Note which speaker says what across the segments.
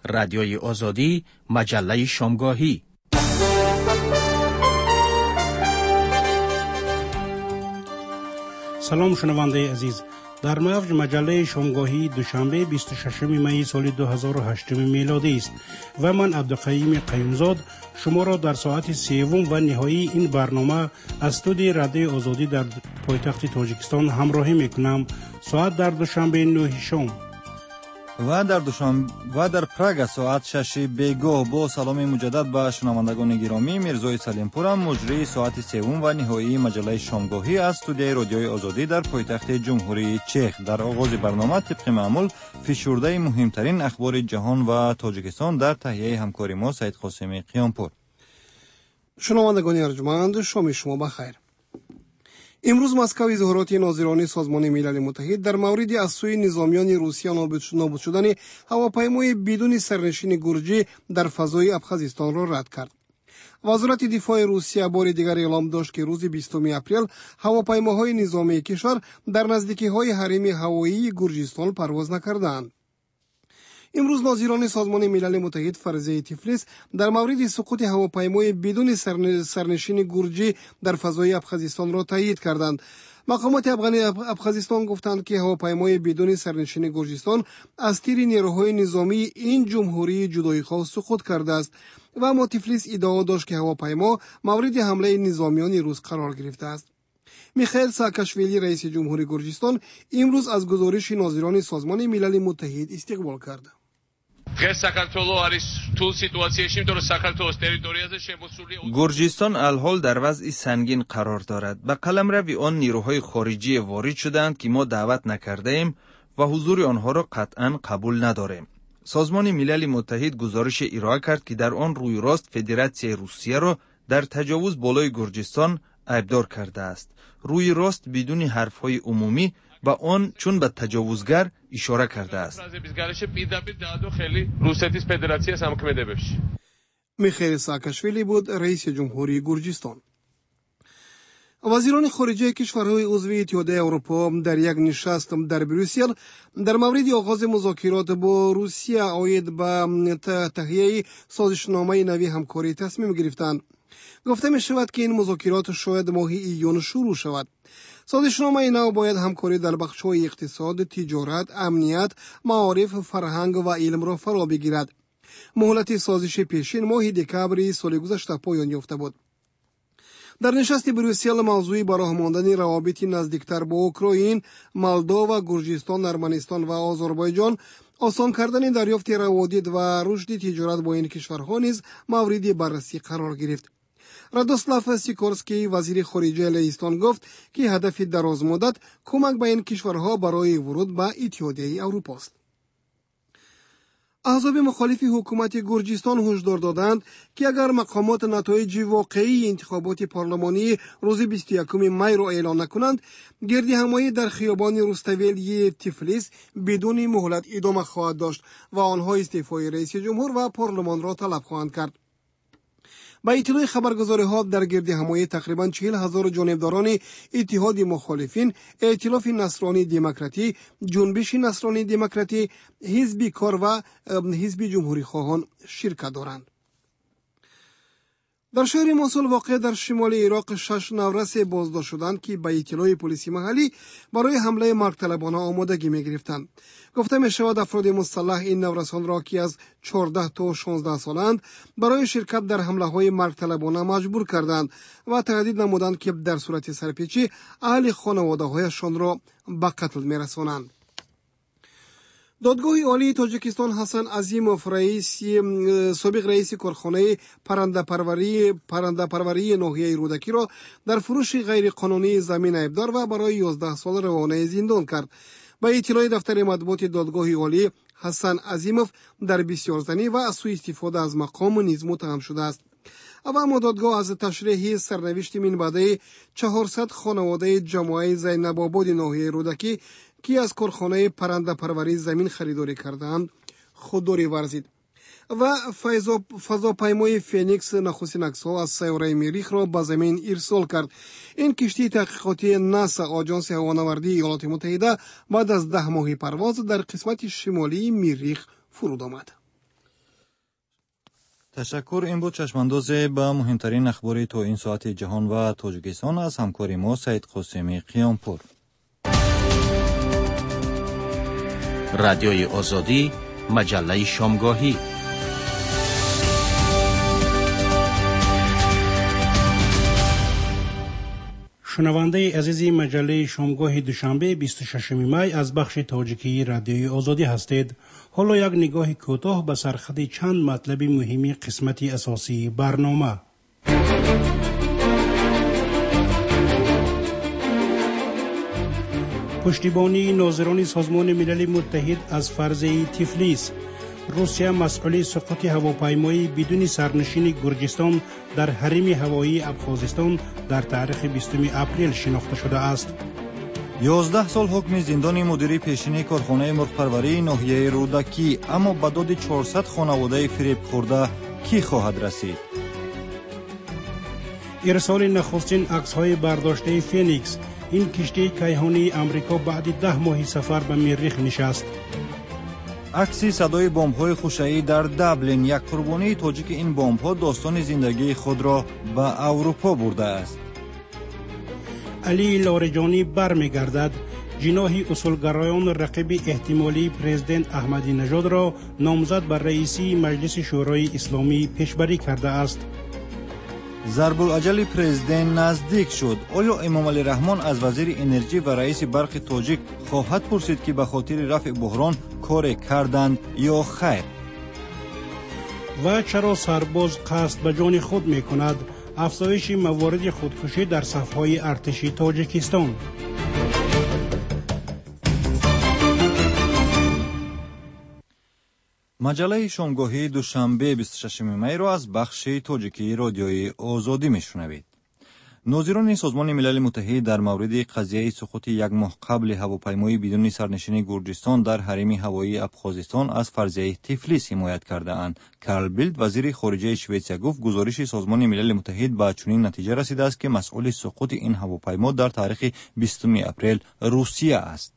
Speaker 1: رادیوی آزادی، مجله شامگاهی.
Speaker 2: سلام شنونده عزیز، در موج مجله شامگاهی دوشنبه 26 می سال 2008 میلادی است و من عبدالقیوم قیومزاد شما را در ساعت سوم و نهایی این برنامه از استودیوی رادیوی آزادی در پایتخت تاجیکستان همراهی میکنم. ساعت در دوشنبه 9 شام
Speaker 3: و در پراگ ساعت 6 بیگاه. با سلام مجدد به شنوندگان گرامی، میرزای سلیمپورم، مجری ساعت سوم و نهایی مجله شامگاهی از استودیوی رادیوی آزادی در پایتخت جمهوری چک. در آغاز برنامه طبق معمول فشرده مهمترین اخبار جهان و تاجیکستان در تهیه همکاری ما سید قاسمی قیامپور.
Speaker 4: شنوندگان ارجمند، شام شما بخیر. امروز مسکو اظهارات ناظران سازمان ملل متحد در مورد از سوی نظامیان روسیه نابود شدن هواپیمای بدون سرنشین گرجی در فضای ابخازستان را رد کرد. وزارت دفاع روسیه بار دیگر اعلام داشت که روز 20 اپریل هواپیماهای نظامی کشور در نزدیکی‌های حریم هوایی گرجستان پرواز نکردند. امروز ناظران سازمان ملل متحد فرضیه تفلیس در مورد سقوط هواپیمای بدون سرنشین گرجی در فضای ابخازستان را تایید کردند. مقامات ابخازستان گفتند که هواپیمای بدون سرنشین گرجستان از تیر نیروهای نظامی این جمهوری جدایی‌خواه سقوط کرده است و اما تفلیس ادعا داشت که هواپیما مورد حمله نظامیان روس قرار گرفته است. میخائیل ساکاشویلی رئیس جمهوری گرجستان امروز از گزارش ناظران سازمان ملل متحد استقبال کرد.
Speaker 3: گرجستان الحال در وضع سنگین قرار دارد. به قلمرو آن نیروهای خارجی وارد شدند که ما دعوت نکرده ایم و حضور آنها را قطعا قبول نداریم. سازمان ملل متحد گزارش ارائه کرد که در آن روی راست فدراسیون روسیه را در تجاوز بالای گرجستان ابدار کرده است. روی راست بدون حرفهای عمومی با آن چون به تجاوزگر اشاره کرده است.
Speaker 4: میخائیل ساکاشویلی بود رئیس جمهوری گرجستان. وزیران خارجه کشورهای عضو اتحادیه اروپا در یک نشست در بروسل در مورد آغاز مذاکرات با روسیه عاید به تهیه سازشنامه نوی همکاری تصمیم گرفتند. گفته می شود که این مذاکرات شاید ماه ایون شروع شود. سازشنامه نو باید همکاری در بخش‌های اقتصاد، تجارت، امنیت، معارف، فرهنگ و علم را فرا بگیرد. مهلت سازش پیشین ماه دکامبر سال گذشته پایان یافته بود. در نشست بروسل موضوع به راه ماندن روابط نزدیکتر با اوکراین، مولداوا، گرجستان، ارمنستان و آذربایجان، آسان کردن دریافت روادید و رشد تجارت با این کشورها نیز مورد بررسی قرار گرفت. رادوسلاو سیکورسکی وزیر خارجه لهستان گفت که هدف دراز مدت کمک به این کشورها برای ورود به اتحادیه اروپا است. احزاب مخالف حکومت گرجستان هشدار دادند که اگر مقامات نتایج واقعی انتخابات پارلمانی روز 21 می را اعلام نکنند، گردهمایی در خیابان روستویلی تفلیس بدون مهلت ادامه خواهد داشت و آنها استعفای رئیس جمهور و پارلمان را طلب خواهند کرد. با اطلاع خبرگزاری‌ها در گردهمایی تقریباً 40,000 جانبداران اتحاد مخالفین، ائتلاف نصرانی دموکراتی، جنبش نصرانی دموکراتی، حزب کار و حزب جمهوری خواهان شرکت دارند. در شهر موسول واقع در شمال عراق 6 نورس بازداشت شدند که به اطلاع پلیس محلی برای حمله مرگطلبانه آمادگی می‌گرفتند. گفته می‌شود افراد مسلح این نورسان را که از 14 تا 16 سالند برای شرکت در حمله‌های مرگطلبانه مجبور کردند و تهدید نمودند که در صورت سرپیچی اهل خانواده‌هایشان را به قتل می‌رسانند. دادگاه عالی تاجیکستان حسن عظیموف سابق رئیس کارخانه پرنده پروری ناحیه رودکی را در فروش غیر قانونی زمین ابدار و برای 11 سال روانه زندان کرد. به اطلاع دفتر مطبوعات دادگاه عالی، حسن عظیموف در بسیارزنی و از سوء استفاده از مقام نیز متهم شده است. اما دادگاه از تشریح سرنوشت من بعد 400 خانواده جماعه زینب آباد ناحیه رودکی که از کارخانه پرنده پروری زمین خریداری کردند خودداری ورزید و فضاپیمای فینیکس نخستین عکس‌ها از سیاره مریخ را به زمین ارسال کرد. این کشتی تحقیقاتی ناسا آژانس هوانوردی ایالات متحده بعد از 10 ماه پرواز در قسمت شمالی مریخ فرود آمد.
Speaker 5: تشکر. این بود چشمانداز به مهمترین اخبار تا این ساعت جهان و تاجیکستان از همکار ما سید قاسمی قیامپور.
Speaker 1: رادیوی آزادی، مجله شامگاهی.
Speaker 2: شنونده عزیزی مجله شامگاه دوشنبه 26 می از بخش تاجیکی رادیوی آزادی هستید. حالا یک نگاه کوتاه به سرخط چند مطلب مهمی قسمتی اساسی برنامه. پشتیبانی ناظران سازمان ملل متحد از فرضیه تیفلیس. روسیه مسئول سقوط هواپیمای بدون سرنشین گرجستان در حریم هوایی ابخازستان در تاریخ 20 اپریل شناخته شده است.
Speaker 5: 11 سال حکم زندان مدیری پیشین کارخانه مرغ‌پروری ناحیه رودکی، اما به داد 400 خانواده فریب خورده کی خواهد رسید؟
Speaker 2: ارسال نخستین عکس‌های برداشته فینیکس. این کشتی کیهانی امریکا بعد 10 ماه سفر به مریخ نشست.
Speaker 5: عکس صدای بمب‌های خوشایی در دبلین. یک قربانی تاجیک این بمب‌ها داستان زندگی خود را به اروپا برده است.
Speaker 2: علی لاریجانی برمیگردد. جناح اصولگرایان رقیب احتمالی پرزیدنت احمدی نژاد را نامزد بر رئیسی مجلس شورای اسلامی پیشبری کرده است.
Speaker 5: ضرب الاجل پرزیدنت نزدیک شد. آیا امام علی رحمان از وزیر انرژی و رئیس برق تاجیک خواهد پرسید که به خاطر رفع بحران کار کردند یا خیر؟
Speaker 2: و چرا سرباز قصد به جان خود می کند؟ افزایش موارد خودکشی در صف‌های ارتشی تاجیکستان.
Speaker 5: مجله شامگاهی دوشنبه 26 می را از بخش تاجیکی رادیوی آزادی میشنوید. ناظران سازمان ملل متحد در مورد قضیه سقوط یک ماه قبل هواپیمای بدون سرنشین گرجستان در حریم هوایی ابخازستان از فرضیه تیفلیس حمایت کرده اند. کارل بیلد وزیر خارجه شوئیسیا گفت گزارش سازمان ملل متحد به چنین نتیجه رسیده است که مسئول سقوط این هواپیما در تاریخ 20 اپریل روسیه است.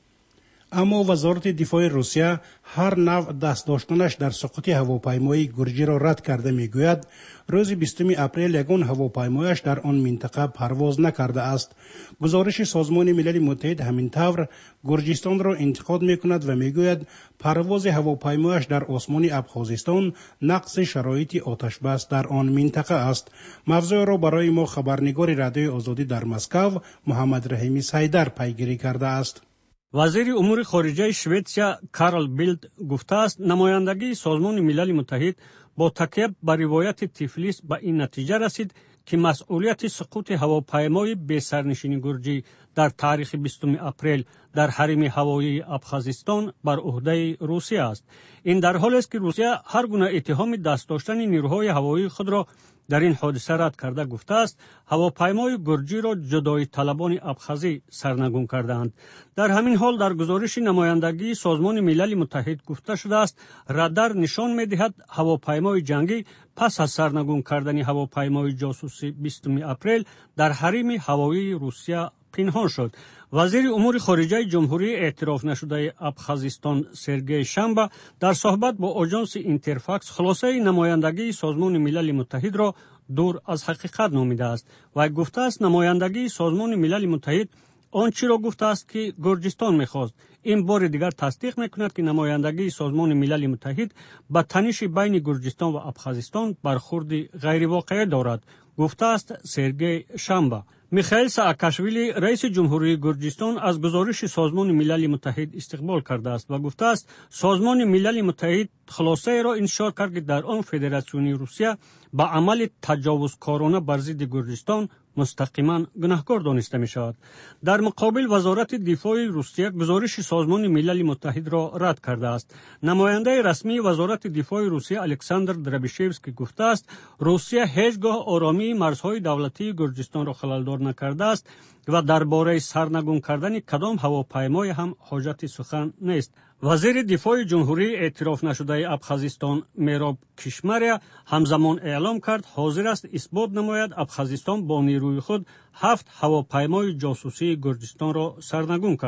Speaker 2: اما وزارت دفاع روسیه هر نوع دست داشتنش در سقوط هواپیمای گرجی را رد کرده میگوید روز 20 اپریل یگان هواپیمایش در آن منطقه پرواز نکرده است. گزارش سازمان ملل متحد همین طور گرجستان را انتقاد میکند و میگوید پرواز هواپیمایش در آسمان ابخازستان نقض شرایط آتش بس در آن منطقه است. موضوع را برای ما خبرنگار رادیوی آزادی در مسکو محمد رحیمی سیدر پیگیری کرده است.
Speaker 6: وزیر امور خارجه شوئیسیا کارل بیلد گفته است نمایندگی سازمان ملل متحد با تکیه بر روایت تیفلیس به این نتیجه رسید که مسئولیت سقوط هواپیمای بی سرنشین گرجی در تاریخ 20 اپریل در حریم هوایی ابخازستان بر عهده روسیه است. این در حالی است که روسیه هر گونه اتهام دست داشتن نیروهای هوایی خود را در این حادثه رد کرده گفته است هواپیمای گرجی را جدایی طلبان ابخازی سرنگون کردند. در همین حال در گزارش نمایندگی سازمان ملل متحد گفته شده است رادار نشان می‌دهد هواپیمای جنگی پس از سرنگون کردن هواپیمای جاسوسی 20 اپریل در حریم هوایی روسیه پنهان شد. وزیر امور خارجه جمهوری اعتراف نشده ابخازستان سرگئی شامبا در صحبت با آژانس اینترفاکس خلاصه نمایندگی سازمان ملل متحد را دور از حقیقت نامیده است و گفته است نمایندگی سازمان ملل متحد آنچه را گفته است که گرجستان می‌خواست. این بار دیگر تصدیق می‌کند که نمایندگی سازمان ملل متحد با تنش بین گرجستان و ابخازستان برخورد غیر واقعی دارد، گفته است سرگئی شامبا. میخائیل سااکاشویلی رئیس جمهوری گرجستان از گزارش سازمان ملل متحد استقبال کرده است و گفته است سازمان ملل متحد خلاصه را انشا کرد که در آن فدراسیون روسیه با عمل تجاوزکارانه بر ضد گرجستان مستقیما گناهکار دانسته می شود. در مقابل وزارت دفاع روسیه گزارش سازمان ملل متحد را رد کرده است. نماینده رسمی وزارت دفاع روسیه الکساندر درابیشوسکی گفته است روسیه هیچگاه آرامی مرزهای دولتی گرجستان را خللدار نکرده است و درباره سرنگون کردن کدام هواپیمای هم حاجت سخن نیست. وزیر دفاع جمهوری اعتراف نشده ابخازستان میراب کشمریا همزمان اعلام کرد حاضر است اثبات نماید ابخازستان با نیروی خود 7 هواپیمای جاسوسی گرجستان را سرنگون کرد.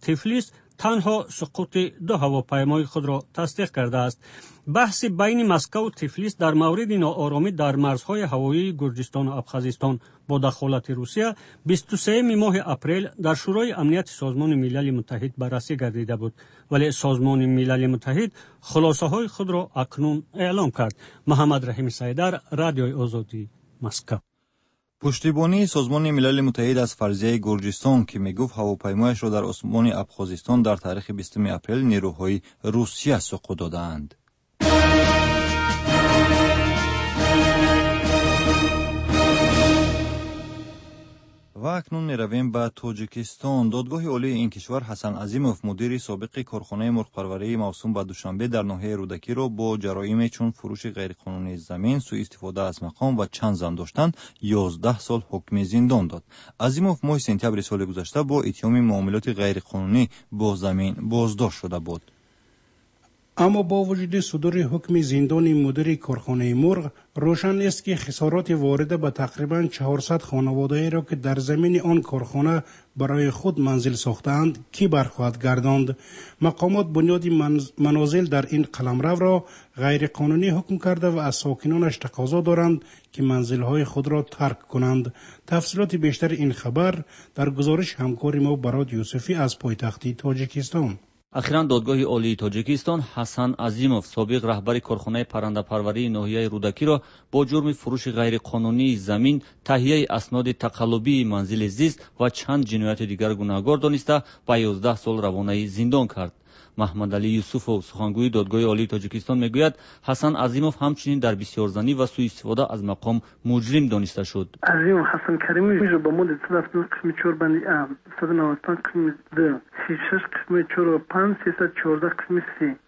Speaker 6: تفلیس تنها سقوط 2 هواپیمای خود را تصدیق کرده است. بحث بین مسکو و تفلیس در مورد ناآرامی در مرزهای هوایی گرجستان و ابخازستان با دخالت روسیه 23 ماه اپریل در شورای امنیت سازمان ملل متحد بررسی گردیده بود، ولی سازمان ملل متحد خلاصه های خود را اکنون اعلام کرد. محمد رحیم سیدر، رادیوی آزادی، مسکو.
Speaker 5: پشتیبانی سازمان ملل متحد از فرضیه گرجستان که میگفت هواپیمایش را در آسمان ابخازستان در تاریخ 20 اپریل نیروهای روسیه سقوط دادند. و اکنون میرویم به تاجیکستان. دادگاه عالی این کشور حسن عظیموف مدیر سابق کارخانه مرغپروری موسوم به دوشنبه در ناحیه رودکی را با جرایم چون فروش غیرقانونی زمین، سوء استفاده از مقام و چند زن داشتن 11 سال حکم زندان داد. عظیموف ماه سپتامبر سال گذشته با اتهام معاملات غیرقانونی با زمین بازداشت شده بود.
Speaker 2: اما با وجود صدور حکم زندان مدیر کارخانه مرغ، روشن است که خسارات وارده به تقریبا 400 خانواده را که در زمین آن کارخانه برای خود منزل ساختند کی برخواهد گرداند. مقامات بنیاد منازل در این قلمرو را غیر قانونی حکم کرده و از ساکنانش تقاضا دارند که منزلهای خود را ترک کنند. تفصیلات بیشتر این خبر در گزارش همکار ما براد یوسفی از پایتخت تاجیکستان.
Speaker 7: اخیراً دادگاه عالی تاجیکستان حسن عظیموف سابق رهبر کارخانه پرنده‌پروری ناحیه رودکی را با جرم فروش غیرقانونی زمین، تهیه اسناد تقلبی منزل زیست و چند جنایت دیگر گناهکار دانسته به 11 سال روانه زندان کرد. محمد علی یوسفوف سخنگوی دادگاه عالی تاجیکستان میگوید حسن عظیموف همچنین در بسیارزنی و سوء استفاده از مقام مجرم دانسته شد.
Speaker 8: عظیموف حسن کریمی را با مدت 3 بند 195 قسم 2 36 قسم 4 5 314 قسم 3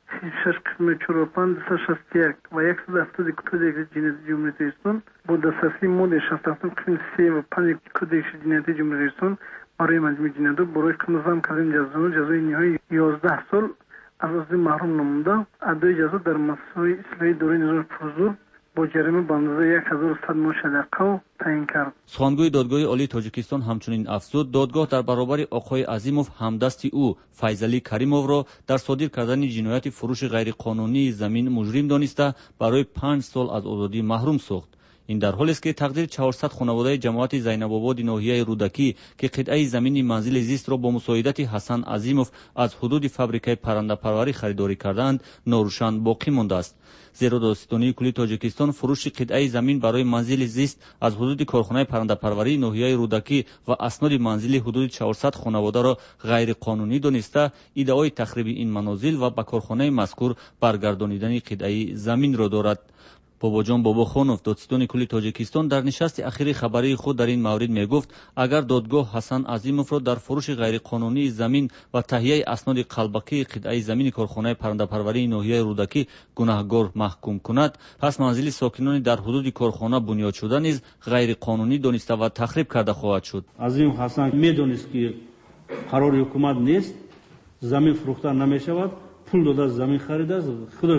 Speaker 8: 36 قسم 4 5 261 و 170 کد جنایت جمهوری اسلامی با دسترسی ماده 67 قسم 3 و 5 کد جنایت جمهوری اسلامی برای مجموع جنایات برای نظام کردن جزای نهایی 11 سال از محروم نموده. ادای جزا در مسائل اصلاحی دوره نظام فضول با جریمه به اندازه 1100 ماه شدقه تعیین کرد.
Speaker 7: سخنگوی دادگاه عالی تاجیکستان همچنین افزود دادگاه در برابر آقای عظیموف همدست او فیضعلی کریموف را در صادر کردن جنایت فروش غیرقانونی زمین مجرم دانسته برای 5 سال از آزادی محروم ساخت. این در حالی است که تقدیر 400 خانواده جماعت زینب آباد ناحیه رودکی که قطعه زمین منزل زیست را با مساعدت حسن عظیموف از حدود فابریکه پرنده‌پروری خریداری کردند ناروشن باقی مانده است. زیرا دادستانی کلی تاجیکستان فروش قطعه زمین برای منزل زیست از حدود کارخانه پرنده‌پروری ناحیه رودکی و اسناد منزل حدود 400 خانواده را غیر قانونی دانسته ادعای تخریب این منازل و به کارخانه مذکور برگردانیدن قطعه زمین را دارد. باباجان باباخانوف دادستان کلی تاجیکستان در نشست اخیری خبری خود در این مورد میگفت اگر دادگاه حسن عظیموف را در فروش غیرقانونی زمین و تهیه اسناد قلبکی قطعه زمین کارخانه پرنده‌پروری ناحیه رودکی گناهکار محکوم کند، پس منزل ساکنان در حدود کارخانه بنیاد شده نیز غیرقانونی دانسته و تخریب کرده خواهد شد.
Speaker 9: عظیم حسن میدونست که قرار حکومت نیست، زمین فروخته نمیشود، پول داده زمین خریده، خودش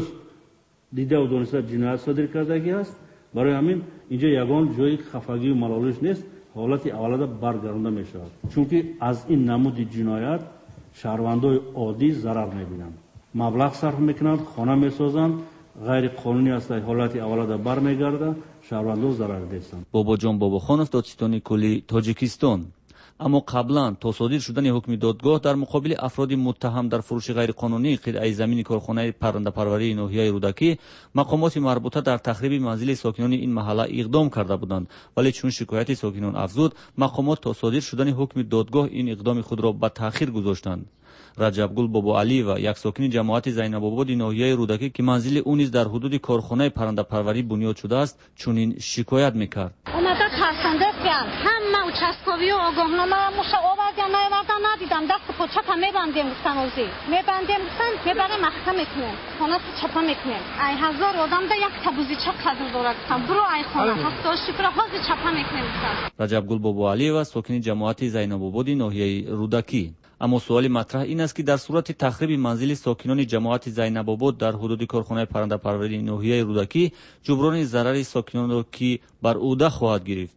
Speaker 9: دیده و دانسته جنایت صادر کردگی است. برای همین اینجا یگان جای خفگی و ملالش نیست، حالت اولیه برگردانده می شود. چونکه از این نمود جنایت شهروندای عادی ضرر میبینند، مبلغ صرف میکنند، خانه میسازند، غیر قانونی است، حالت اولیه برمیگرده، شهروندان ضرر دیدند.
Speaker 7: باباجان باباخانوف دادستان کلی تاجیکستان. اما قبلا تا صادر شدن حکم دادگاه در مقابل افراد متهم در فروش غیرقانونی قطعه زمین کارخانه پرنده‌پروری ناحیه رودکی، مقامات مربوطه در تخریب منزل ساکنان این محله اقدام کرده بودند، ولی چون شکایت ساکنان افزود، مقامات تا صادر شدن حکم دادگاه این اقدام خود را به تأخیر گذاشتند. رجبگل بابا علی و یک ساکن جماعت زینب آباد ناحیه رودکی که منزل او نیز در حدود کارخانه پرنده‌پروری بنیاد شده است چنین شکایت میکرد.
Speaker 10: اومده ترسنده کردن، همه اچسکاوی و آگاهنامه موشه آوردن نیاوردن ندیدم، دست پا چپا میبندیم سنوزی میبندیم سن میبریم محکمه میکنیم، خانه چپا میکنیم. ای هزار آدم ده یک تبوزی چپ قدر دارد برو ای خانه هفته شکر حاضر چپا میکنیم. رجبگل بابا علی و ساکن جماعت زینب آباد ناحیه رودکی. اما سوال مطرح این است که در صورت تخریب منزل ساکنان جماعت زینب آباد در حدود کارخانه پرنده‌پروری ناحیه رودکی جبران ضرر ساکنان را کی بر عهده خواهد گرفت؟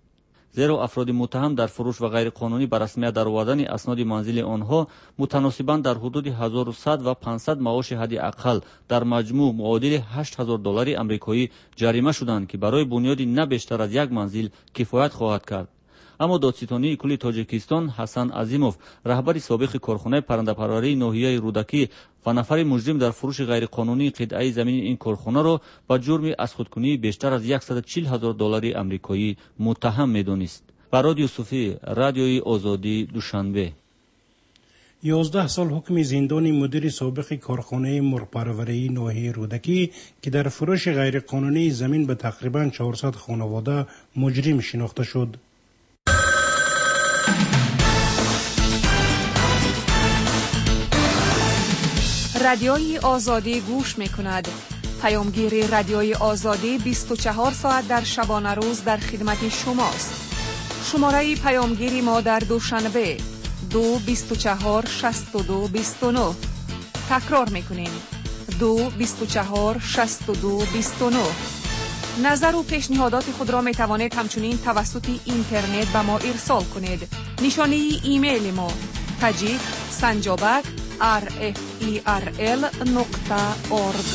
Speaker 7: зеро афроди муттаҳам дар фурӯш ва ғайриқонунӣ ба расмият даровардани асноди манзили онҳо мутаносибан дар ҳудуди 1100 ва 500 маоши ҳадди аққал дар маҷмӯъ муодили $8000 амрикоӣ ҷарима шуданд, ки барои бунёди на бештар аз як манзил кифоят хоҳад кард. аммо додситонии кулли тоҷикистон Ҳасан Азимов, раҳбари собиқи корхонаи паррандапарварии ноҳияи Рудакӣ ва нафари муҷрим дар фурӯши ғайриқонунии қитъаи замини ин корхонаро ба ҷурми аз худкунии бештар аз $140,000 амрикоӣ муттаҳам медонист. Барод Юсуфӣ, Радиои Озодӣ, Душанбе.
Speaker 2: 11 سال حکم زندانی مدیر سابق کارخانه مرغپرورایی ناحیه رودکی که در فروش غیرقانونی زمین به تقریباً 400 خانواده مجرم شناخته شد.
Speaker 11: رادیوی آزادی گوش می‌کند. پیامگیر رادیوی آزادی 24 ساعت در شبانه روز در خدمت شماست. شماره پیامگیری ما در دوشنبه 224 62 29. تکرار می‌کنیم. 224 62 29. نظر و پیشنهادات خود را می‌توانید همچنین توسط اینترنت به ما ارسال کنید. نشانی ایمیل ما tajik@rferl.org.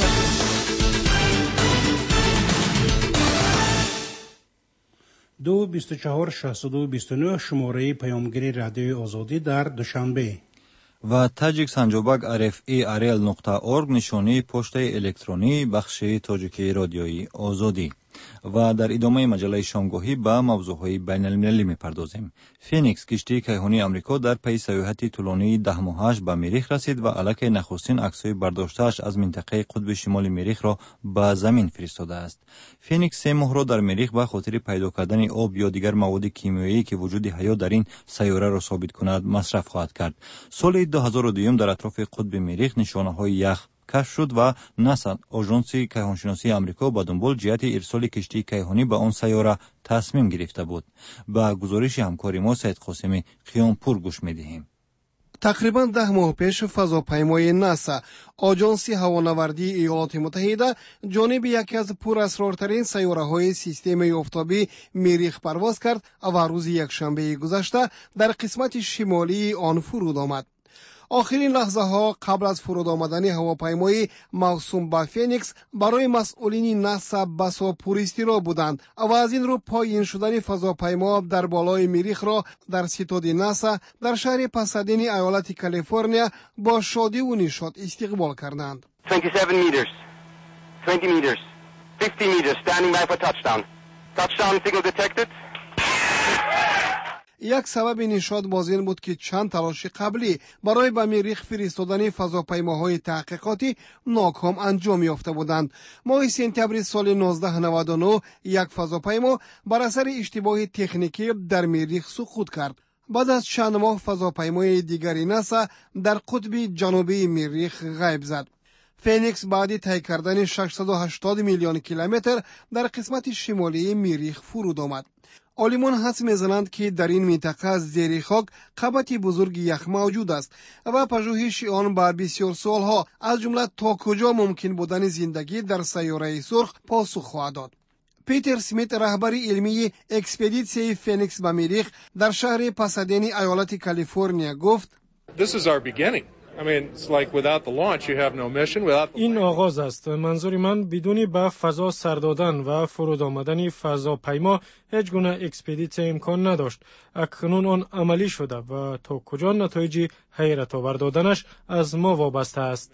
Speaker 2: دو 24 62 29 شماره پیامگیری رادیوی آزادی در دوشنبه
Speaker 5: و تاجیک سنجابک rferl.org نشانی پشت الکترونی بخش تاجیکی رادیوی آزادی. و در ادامه مجله شامگاهی به موضوعهای بین المللی میپردازیم. فینیکس کشتی کیهانی آمریکا در پی سیاحت طولانی 10 ماهش به مریخ رسید و الکی نخستین عکس‌های برداشته‌اش از منطقه قطب شمال مریخ را به زمین فرستاده است. فینیکس 3 ماه را در مریخ به خاطر پیدا کردن آب یا دیگر مواد کیمیایی که وجود حیات در این سیاره را ثابت کند مصرف خواهد کرد. سال 2002 در اطراف قطب مریخ نشانه‌های یخ کشف شد و ناسا آژانس کیهانشناسی آمریکا با دنبال جهت ارسال کشتی کیهانی به آن سیاره تصمیم گرفته بود. با گزارش همکار ما سید قاسمی قیامپور گوش می‌دهیم.
Speaker 4: تقریبا 10 ماه پیش فضاپیمای ناسا آژانس هوانوردی ایالات متحده جانب یکی از پراسرارترین سیاره‌های سیستم آفتابی مریخ پرواز کرد و روز یکشنبه گذشته در قسمت شمالی آن فرود آمد. آخرین لحظه ها قبل از فرود آمدن هواپیمای موسوم به فینیکس برای مسئولین ناسا بسا پراضطراب بودند و از این رو پایین شدن فضاپیما در بالای مریخ را در ستاد ناسا در شهر پاسادینا ایالت کالیفرنیا با شادی و نشاط استقبال کردند.
Speaker 12: 27 meters, 20 meters, 50 meters, standing by for touchdown. Touchdown signal detected.
Speaker 4: یک سبب نشاط باز این بود که چند تلاش قبلی برای به مریخ فرستادن فضاپیماهای تحقیقاتی ناکام انجام یافته بودند. ماه سپتامبر سال 1999 یک فضاپیما بر اثر اشتباه تکنیکی در مریخ سقوط کرد. بعد از چند ماه فضاپیمای دیگری ناسا در قطب جنوبی مریخ غیب زد. فینیکس بعد طی کردن 680 میلیون کیلومتر در قسمت شمالی مریخ فرود آمد. عالمان حدس می‌زنند که در این منطقه زیر خاک قبط بزرگ یخ موجود است و پژوهش آن بر بسیار سالها از جمله تا کجا ممکن بودن زندگی در سیاره سرخ پاسخ خواهد داد. پیتر سمیت رهبر علمی اکسپدیسیون فینیکس به مریخ در شهر پاسادینا ایالت کالیفرنیا گفت:
Speaker 13: این آغاز است. منظور من بدون به فضا سر دادن و فرود آمدن فضاپیما هیچ گونه اکسپدیسیون امکان نداشت. اکنون آن عملی شده و تا کجا نتایج حیرت آور دادنش از ما وابسته است.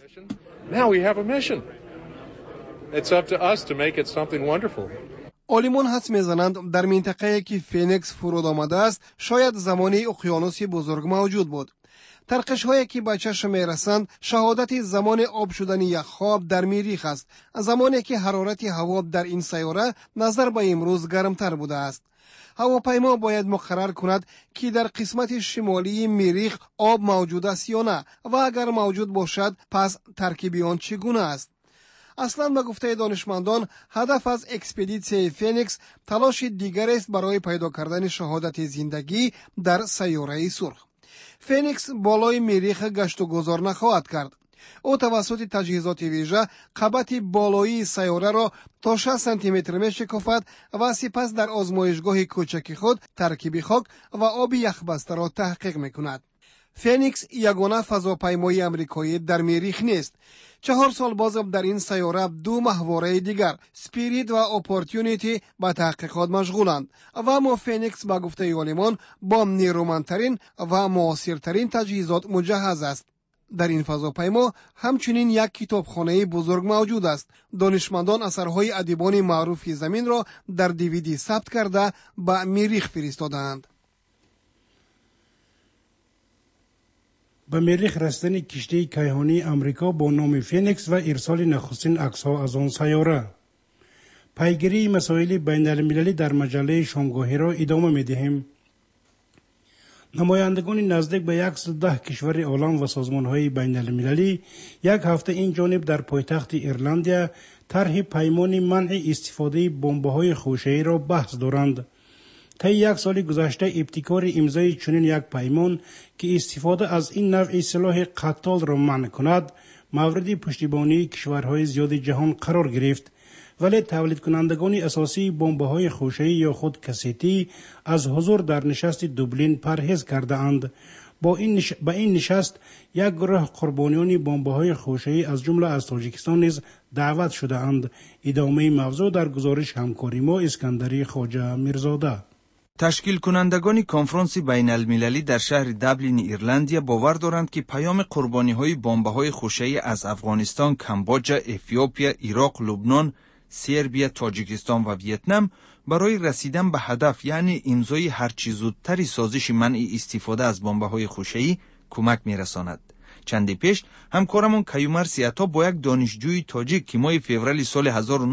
Speaker 4: عالمان حدس می‌زنند در منطقه‌ای که فینیکس فرود آمده است شاید زمانی اقیانوس بزرگ موجود بود. ترقش‌هایی که به چشم می‌رسند شهادت زمان آب شدن یخ‌ها در مریخ است، زمانی که حرارت هوا در این سیاره نظر به امروز گرمتر بوده است. هواپیما باید مقرر کند که در قسمت شمالی مریخ آب موجود است یا نه و اگر موجود باشد پس ترکیب آن چگونه است. اصلا به گفته دانشمندان هدف از اکسپدیسیون فینیکس تلاش دیگری است برای پیدا کردن شهادت زندگی در سیاره سرخ. فینیکس بالای مریخ گشت و گذار نخواهد کرد. او توسط تجهیزات ویژه قبط بالایی سیاره را تا 6 سانتی متر میشکافد و سپس در آزمایشگاه کوچک خود ترکیب خاک و آب یخبسته را تحقیق میکند. فینیکس یگانه فضاپیمای امریکایی در مریخ نیست. 4 سال باز در این سیاره 2 ماهواره دیگر سپیریت و اپورتونیتی به تحقیقات مشغولند و اما فینیکس به گفته عالمان با نیرومندترین و معاصرترین تجهیزات مجهز است. در این فضاپیما همچنین یک کتابخانه بزرگ موجود است. دانشمندان اثرهای ادیبان معروف زمین را در دیویدی ثبت کرده به مریخ فرستادند.
Speaker 2: به مریخ رسیدن کشتی کیهانی امریکا با نام فینیکس و ارسال نخستین عکس‌ها از آن سیاره. پیگیری مسائل بین المللی در مجله شامگاهی را ادامه می‌دهیم. نمایندگان نزدیک به 110 کشور عالم و سازمان‌های بین المللی یک هفته این جانب در پایتخت ایرلندیا طرح پیمان منع استفاده بمب‌های خوشه‌ای را بحث دارند. طی 1 سال گذشته ابتکار امضای چنین یک پیمان که استفاده از این نوع سلاح قتال را منع کند مورد پشتیبانی کشورهای زیاد جهان قرار گرفت، ولی تولید کنندگان اساسی بمب‌های خوشه‌ای یا خود کاستی از حضور در نشست دوبلین پرهیز کرده اند. با این نشست یک گروه قربانیان بمب‌های خوشه‌ای از جمله از تاجیکستان نیز دعوت شده اند. ادامه موضوع در گزارش همکاری ما اسکندری خواجه میرزاده.
Speaker 3: تشکیل کنندگان کنفرانس بین المللی در شهر دبلین ایرلندیا باور دارند که پیام قربانی‌های بمب‌های خوشه‌ای از افغانستان، کامبوجا، اتیوپیا، عراق، لبنان، سربیا، تاجیکستان و ویتنام برای رسیدن به هدف یعنی امضای هرچه زودتری سازش منع استفاده از بمب‌های خوشه‌ای کمک می‌رساند. چندی پیش همکارمون کیومر سیاتا با یک دانشجوی تاجیک که ماه فوریه سال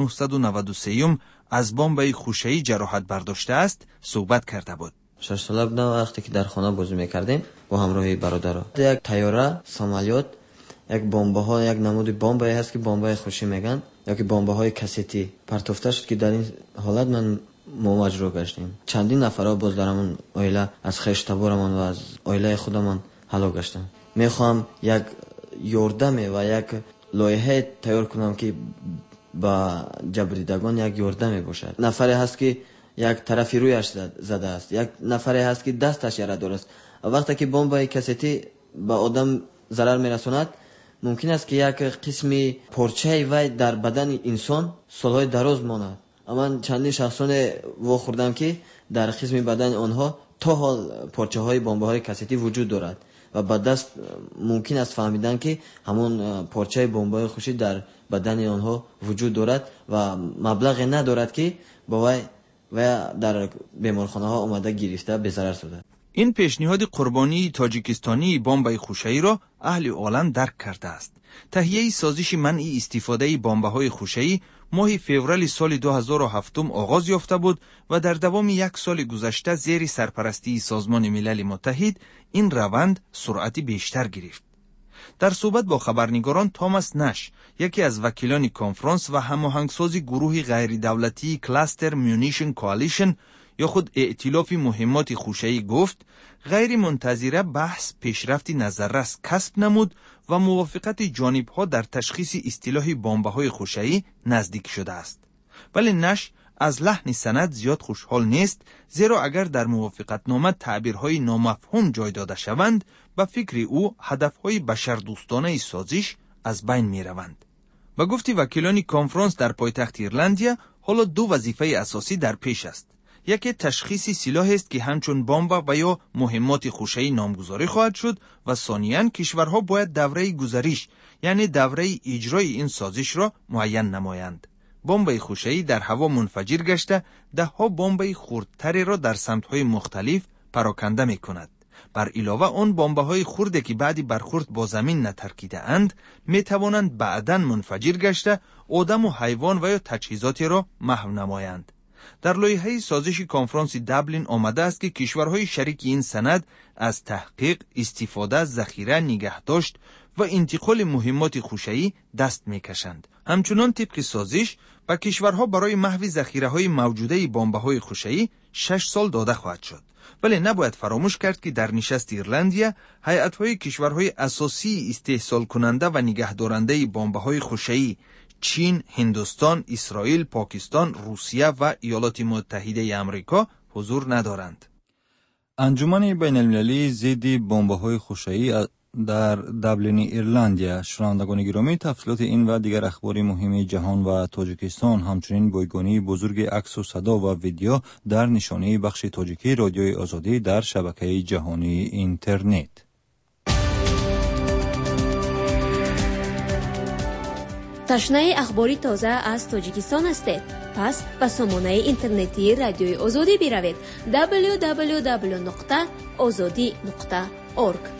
Speaker 3: 1993 از بمب خوشه‌ای جراحت برداشته است صحبت کرده بود.
Speaker 14: 6 ساله بودم وقتی که در خانه بازی می‌کردیم با همراهی برادرها. یک تیاره، سامالیات، یک بمب‌ها، یک نمود بمب هست که بمب خوشی میگن یا که بمب‌های کاستی پرتافته شد که در این حالت من مواجه گشتیم. چندین نفرها باز درمون عائله از خشت تبارمان و از عائله خودمان هلاک گشتن. میخوام یک یاردم و یک لایحه تیار کنم که با جبریدگان یک یاردم باشد. نفری هست که یک طرفی رویش زده است، یک نفری هست که دستش یره داره است. وقتی که بمب کاستی به آدم ضرر میرساند ممکن است که یک قسمی پارچه وی در بدن انسان سالهای دراز ماند. اما چندین شخصان واخوردم که در قسم بدن آنها تا حال پارچه های بمب های کاستی وجود دارد و بعد دست ممکن است فهمیدن که همون پارچه بمب های خوشی در بدن آنها وجود دارد و مبلغ ندارد که با وی در بیمارخانه ها آمده گرفته به ضرر شده.
Speaker 3: این پیشنهاد قربانی تاجیکستانی بمب خوشه‌ای را اهل عالم درک کرده است. تهیه سازش منع استفاده بمب‌های خوشه‌ای ماه فوریه سال 2007 آغاز یافته بود و در دوام 1 سال گذشته زیر سرپرستی سازمان ملل متحد این روند سرعت بیشتر گرفت. در صحبت با خبرنگاران توماس نش، یکی از وکیلان کنفرانس و هماهنگساز گروه غیر دولتی کلاستر مونیشن کوالیشن یا خود ائتلاف مهمات خوشه‌ای گفت غیر منتظره بحث پیشرفتی نظررس کسب نمود و موافقت جانب‌ها در تشخیص اصطلاح بمب‌های خوشه‌ای نزدیک شده است. ولی نش از لحن سند زیاد خوشحال نیست، زیرا اگر در موافقتنامه تعبیرهای نامفهوم جای داده شوند به فکر او هدفهای بشردوستانه سازش از بین می‌روند. و گفتی وکیلان کنفرانس در پایتخت ایرلندیا حالا 2 وظیفه اساسی در پیش است. یکی تشخیص سلاح است که همچون بمب و یا مهمات خوشه‌ای نامگذاری خواهد شد و ثانیاً کشورها باید دوره گذریش یعنی دوره اجرای این سازش را معین نمایند. بمب خوشه‌ای در هوا منفجر گشته 10 بمب خردتری را در سمت‌های مختلف پراکنده می‌کند. بر علاوه آن بمب‌های خرد که بعد برخورد با زمین نترکیده اند می‌توانند بعداً منفجر گشته آدم و حیوان و یا تجهیزاتی را محو نمایند. در لایحه سازش کنفرانس دبلین آمده است که کشورهای شریک این سند از تحقیق، استفاده، ذخیره، نگهداشت و انتقال مهمات خوشه‌ای دست می‌کشند. همچنان طبق سازش به کشورها برای محو ذخیره‌های موجوده بمب‌های خوشه‌ای 6 سال داده خواهد شد ولی نباید فراموش کرد که در نشست ایرلندیا هیئت‌های کشورهای اساسی استحصال کننده و نگهدارنده بمب‌های خوشه‌ای چین، هندوستان، اسرائیل، پاکستان، روسیه و ایالات متحده آمریکا حضور ندارند.
Speaker 5: انجمن بین‌المللی ضد بمب‌های خوشه‌ای در دابلین ایرلندیا. شنوندگان گرامی، تفصیلات این و دیگر اخبار مهم جهان و تاجیکستان همچنین بایگانی بزرگ عکس و صدا و ویدیو در نشانه بخش تاجیکی رادیوی آزادی در شبکه جهانی اینترنت.
Speaker 15: تشنه اخباری تازه از تاجیکستان هستید؟ پس به سامانه اینترنتی رادیوی آزادی بروید www.azadi.org.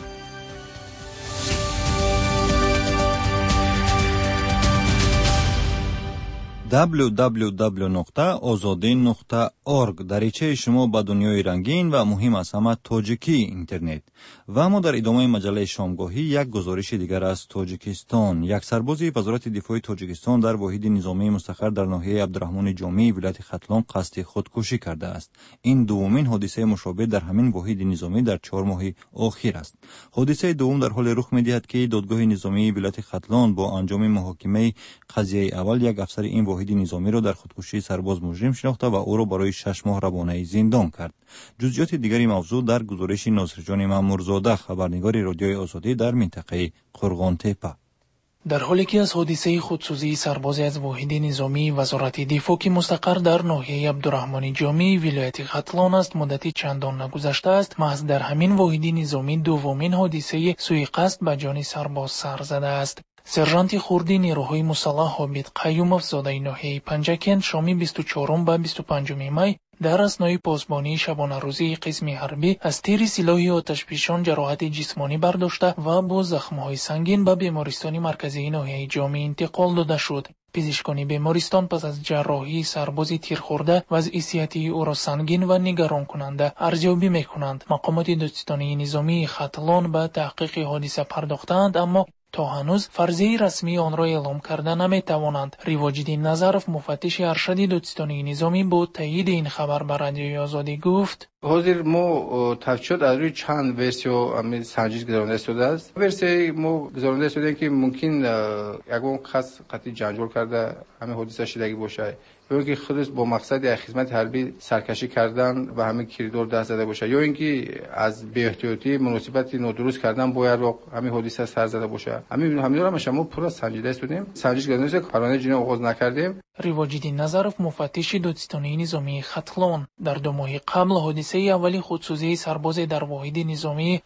Speaker 5: www.azadi.org دریچه شما به دنیای رنگین و مهم از همه تاجیکی اینترنت. و اما در ادامه مجله شامگاهی یک گزارش دیگر از تاجیکستان. یک سرباز وزارت دفاع تاجیکستان در واحد نظامی مستقر در ناحیه عبدالرحمن جامی ولایت ختلان قصد خودکشی کرده است. این دومین حادثه مشابه در همین واحد نظامی در 4 ماه اخیر است. حادثه دوم در حال رخ می‌دهد که دادگاه نظامی ولایت ختلان با انجام محاکمه قضیه اول یک افسر این واحد نظامی را در خودکشی سرباز مجرم شناخته و او را برای 6 ماه روانه زندان کرد. جزئیات دیگری موضوع در گزارش ناصرجان مامورزاده، خبرنگار رادیوی آزادی در منطقه قرغان تپه.
Speaker 16: در حالی که از حادثه خودسوزی سربازی از واحد نظامی وزارت دفاع که مستقر در ناحیه عبدالرحمن جامی ولایت ختلان است مدتی چندان نگذشته است، محض در همین واحد نظامی دومین حادثه سوءقصد به جان سرباز سر زده است. سرژانت خردی نیروهای مسلح حامد قیومов زاده ناحیه پنجکند شام 24 و 25 می در اثنای پاسبانی شبانه روزی قسم حربی از تیر سلاح آتشفشان جراحت جسمانی برداشته و با زخم‌های سنگین به بیمارستان مرکزی ناحیه جامی انتقال داده شد. پزشکان بیمارستان پس از جراحی سرباز تیر خورده وضع صحتی او را سنگین و نگران کننده ارزیابی می‌کنند. مقامات دادستانی نظامی ختلان به تحقیق حادثه پرداختند، اما تا هنوز فرضیه رسمی آن را اعلام کرده نمی‌توانند. ریواج‌الدین نظرов مفتش ارشد دادستانی نظامی با تایید این خبر به رادیوی آزادی گفت:
Speaker 17: حاضر ما تفشد از روی چند ورسیو سنجش گذارنده شده است. ورسیه ما گذارنده شده که ممکن یکون خاص قطعی جنجال کرده همه حادثه شدگی باشه، یا اینکه خودش با مقصد خدمت حربی سرکشی کردن و همه کریدور دست زده باشه، یا اینکه از بی‌احتیاطی مناسبت نادرست کردن باید همه حادثه سر زده باشه. همین رو ما پورا سنجیده شدیم، سنجش گذارنده پروانه جنایی آغاز نکردیم.
Speaker 16: ریواج‌الدین نظرов مفتش دادستانی نظامی ختلان در 2 ماه قبل حادثه اولی خودسوزی سرباز در واحد نظامی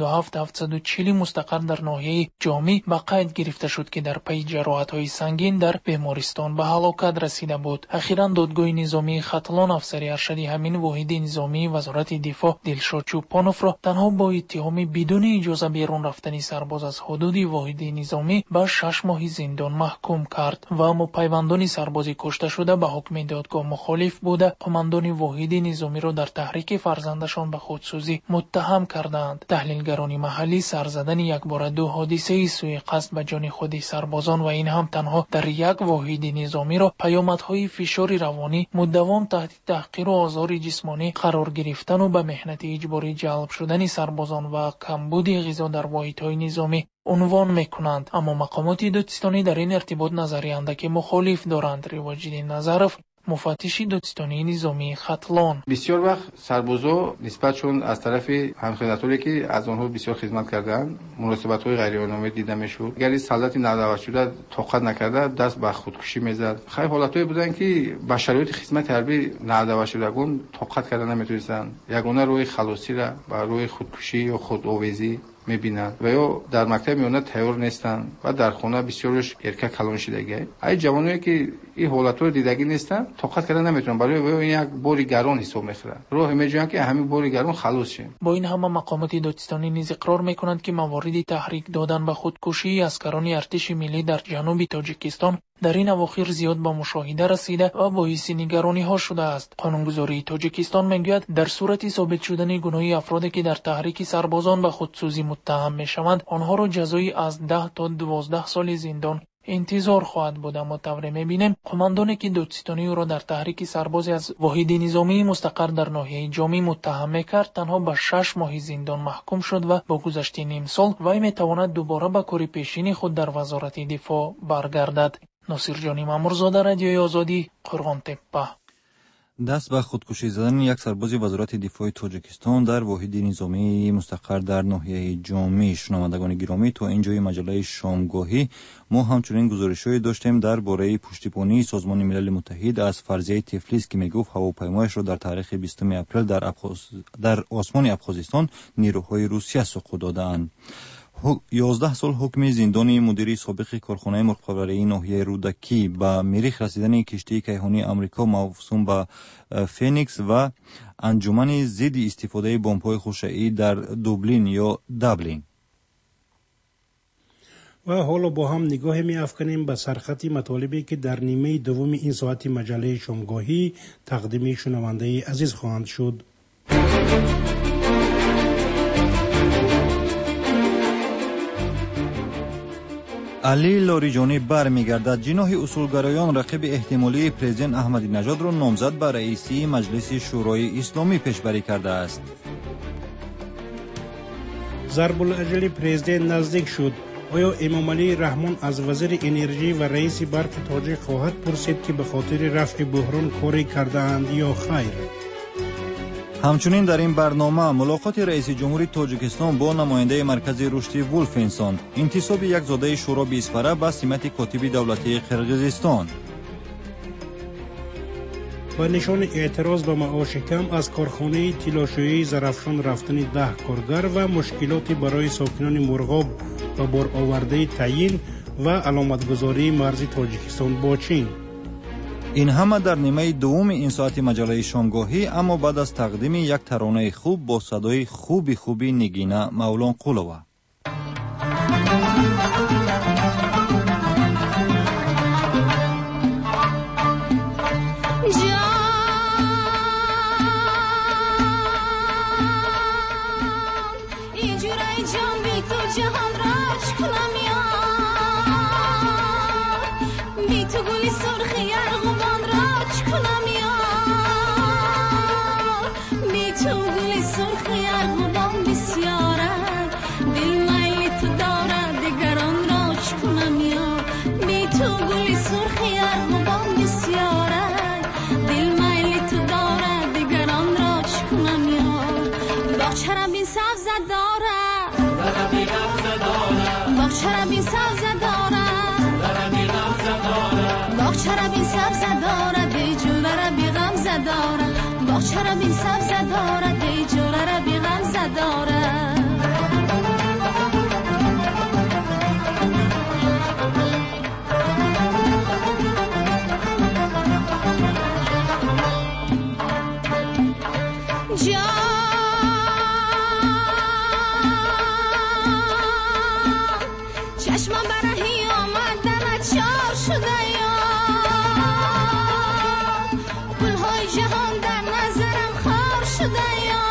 Speaker 16: 87740 مستقر در ناحیه جامی به قید گرفته شد که در پی جراحت‌های سنگین در بیمارستان به هلاکت رسیده بود. اخیراً دادگاه نظامی ختلان افسر ارشد همین واحد نظامی وزارت دفاع دلشاد چوپانوف را تنها با اتهام بدون اجازه بیرون رفتن سرباز از حدود واحد نظامی به 6 ماه زندان محکوم کرد و اما پیوندان سرباز کشته شده به حکم دادگاه مخالف بوده قماندان واحد نظامی را در تحریک فرزندشان به خودسوزی متهم کردند. تحلیلگران محلی سر زدن یک بار 2 حادثه سوءقصد به جان خود سربازان و این هم تنها در یک واحد نظامی را پیامدهای فشار روانی مداوم تحت تحقیر و آزار جسمانی قرار گرفتن و به مهنت اجباری جلب شدن سربازان و کمبود غذا در واحدهای نظامی عنوان میکنند. اما مقامات دادستانی در این ارتباط نظریه اندکی مخالف دارند. ریواج‌الدین نظرov مفتش دادستانی نظامی ختلان:
Speaker 17: بسیار وقت سربازا نسبتشون از طرف همخدمتایی که از آنها بسیار خدمت کردند مناسبت‌های غیرقانونی دیده میشد. اگر سلطنت نادرست شده طاقت نکرده دست به خودکشی میزد. خیلی حالتایی بودن که با شرایط خدمت حربی نادرست شدگان طاقت کردن نمیتونستن، یگانه روی خلاصی را با روی خودکشی یا خودآویزی میبینند و یا در مکتب میونت تیار نیستن و در خانه بسیارش ارکه کلان شدگی. ای جوانایی که این حالت رو دیدگی نیستن طاقت کردن نمیتونن، برای یک باری گران حساب میخورن، راه میجوین که همین باری گران خلاص شه.
Speaker 16: با این همه مقامات دادستانی نیز اقرار میکنند که موارد تحریک دادن به خودکشی اسکران ارتش ملی در جنوب تاجیکستان در این اواخر زیاد به مشاهده رسیده و باعث نگرانی ها شده است. قانونگذاری تاجیکستان میگوید در صورت ثابت شدن گناه افرادی که در تحریک سربازان به خودسوزی متهم میشوند آنها را جزایی از 10 تا 12 سال زندان انتظار خواهد بود. اما طوری می‌بینیم قماندانی که دادستانی او را در تحریک سربازی از واحد نظامی مستقر در ناحیه جامی متهم می‌کرد تنها به 6 ماه زندان محکوم شد و با گذشت نیم سال وی می‌تواند دوباره به کار پیشین خود در وزارت دفاع برگردد. ناصرجانی مامورزاده، رادیوی آزادی، قرغان تپه.
Speaker 5: دست به خودکشی زدن یک سرباز وزارت دفاع تاجیکستان در واحد نظامی مستقر در ناحیه جامی. شنوندگان گرامی، تا اینجای مجله شامگاهی ما همچنین گزارش‌هایی داشتیم درباره پشتیبانی سازمان ملل متحد از فرضیه تفلیس که میگفت هواپیمایش را در تاریخ 20 اپریل در آسمان ابخازستان نیروهای روسیه سقوط دادند. 11 سال حکم زندانی مدیر سابق کارخانه مرغ‌پروری ناحیه رودکی به مریخ رسیدن کشتی کیهانی آمریکا موسوم به فینیکس و انجمن ضد استفاده بمب‌های خوشایی در دوبلین یا دابلین.
Speaker 2: و حالا با هم نگاه می افکنیم به سرخط مطالبی که در نیمه دوم این ساعت مجله شامگاهی تقدیم شنونده عزیز خواهند شد.
Speaker 5: علی لاریجانی برمیگردد. جناح اصولگرایان رقیب احتمالی پرزیدنت احمدی نژاد را نامزد به رئیسی مجلس شورای اسلامی پیشبری کرده است.
Speaker 2: ضرب الاجل پرزیدنت نزدیک شد. آیا امام علی رحمان از وزیر انرژی و رئیس برق تاجیک خواهد پرسید که به خاطر رفع بحران کاری کرده اند یا خیر؟
Speaker 5: همچنین در این برنامه ملاقات رئیس جمهوری تاجیکستان با نماینده مرکز رشد ولفنسان، انتصاب یک زاده شورا بیسپره به سمت کاتب دولتی قرقیزستان.
Speaker 2: با نشان اعتراض به معاش کم از کارخانه تلاشویی زرافشان رفتن 10 کارگر و مشکلات برای ساکنان مرغاب و بار آورده تعیین و علامتگذاری مرز تاجیکستان با چین.
Speaker 5: این همه در نیمه دوم این ساعت مجله شامگاهی، اما بعد از تقدیم یک ترانه خوب با صدای خوبی نگینه مولان قولوه.
Speaker 18: باغچه بی سبز دارد ای جوره بی غمزه دارد. چشمم برهی آمد دمت چار شده یا گلهای جهان در نظرم خار شده یا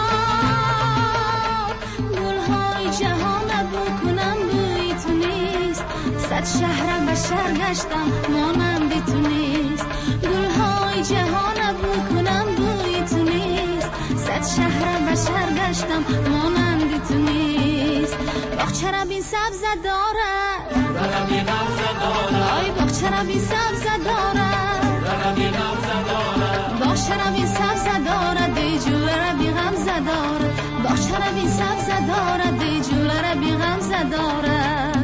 Speaker 18: گلهای جهان بو کنم بوی تو نیست. صد شهرم به شهر گشتم مانندی تو نیست. گلهای جهان بو کنم بوی تو نیست. صد شهرم به شهر گشتم مانندی تو نیست. باغچه را بی سبزه دارد آی باغچه را بی سبزه دارد باغچه را بی سبزه دارد ای جوره را بی غمزه دارد باغچه را بی سبزه دارد ای جوره را بی غمزه دارد.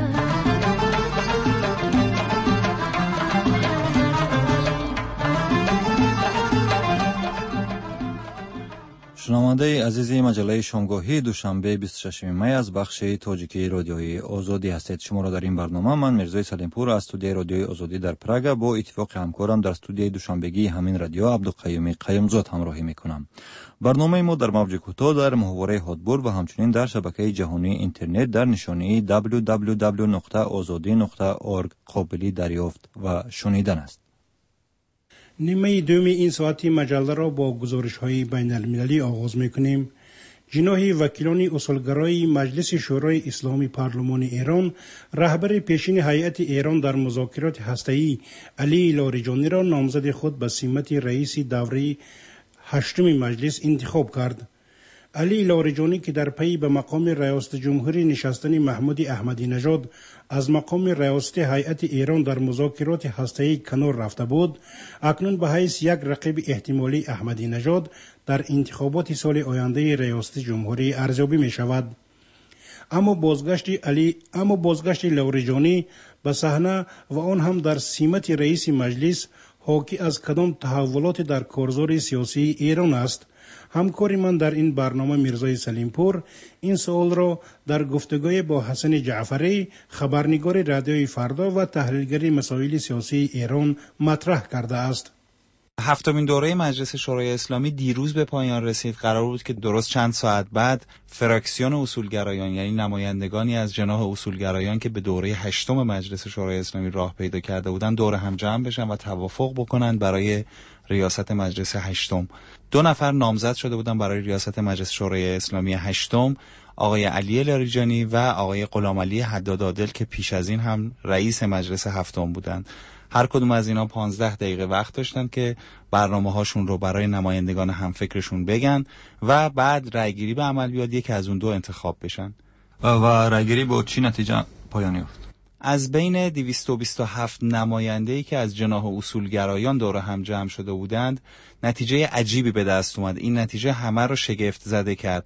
Speaker 5: شنونده عزیز مجله شامگاهی دوشنبه 26 می از بخش تاجیکی رادیوی آزادی هستید. شما را در این برنامه من میرزای سلیمپور از استودیوی رادیوی آزادی در پراگ با اتفاق همکارم در استودیوی دوشنبگی همین رادیو عبدالقیوم قیومزاد همراهی میکنم. برنامه ما در موج کوتاه در محوره هاتبور و همچنین در شبکه جهانی اینترنت در نشانی www.azadi.org قابل دریافت و شنیدن است.
Speaker 2: نیمه دوم این ساعتی مجله را با گزارش‌های بین المللی آغاز می‌کنیم. جناح وکیلان اصولگرای مجلس شورای اسلامی پارلمان ایران رهبر پیشین هیئت ایران در مذاکرات هسته‌ای علی لاریجانی را نامزد خود به سمت رئیس دوره هشتم مجلس انتخاب کرد. علی لاریجانی که در پی به مقام ریاست جمهوری نشستن محمود احمدی نژاد از مقام ریاست هیئت ایران در مذاکرات هسته‌ای کنار رفته بود، اکنون به حیث یک رقیب احتمالی احمدی نژاد در انتخابات سال آینده ریاست جمهوری ارزیابی می شود. اما بازگشت لاریجانی به صحنه و آن هم در سمت رئیس مجلس حاکی از کدام تحولات در کارزار سیاسی ایران است؟ همکار من در این برنامه میرزای سلیمپور این سوال را در گفتگوی با حسن جعفری خبرنگار رادیوی فردا و تحلیلگر مسائل سیاسی ایران مطرح کرده است.
Speaker 19: هفتمین دوره مجلس شورای اسلامی دیروز به پایان رسید. قرار بود که درست چند ساعت بعد فراکسیون اصولگرایان، یعنی نمایندگانی از جناح اصولگرایان که به دوره هشتم مجلس شورای اسلامی راه پیدا کرده بودند، دور هم جمع بشن و توافق بکنند برای ریاست مجلس هشتم. 2 نفر نامزد شده بودند برای ریاست مجلس شورای اسلامی هشتم، آقای علی لاریجانی و آقای غلامعلی حداد عادل که پیش از این هم رئیس مجلس هفتم بودند. هر کدوم از اینا 15 دقیقه وقت داشتن که برنامه هاشون رو برای نمایندگان همفکرشون بگن و بعد رأیگیری به عمل بیاد، یکی از اون 2 انتخاب بشن.
Speaker 5: و رأیگیری با چی نتیجه پایان یافت؟
Speaker 19: از بین 227 نماینده‌ای که از جناح اصولگرایان دور هم جمع شده بودند، نتیجه عجیبی به دست اومد. این نتیجه همه رو شگفت زده کرد.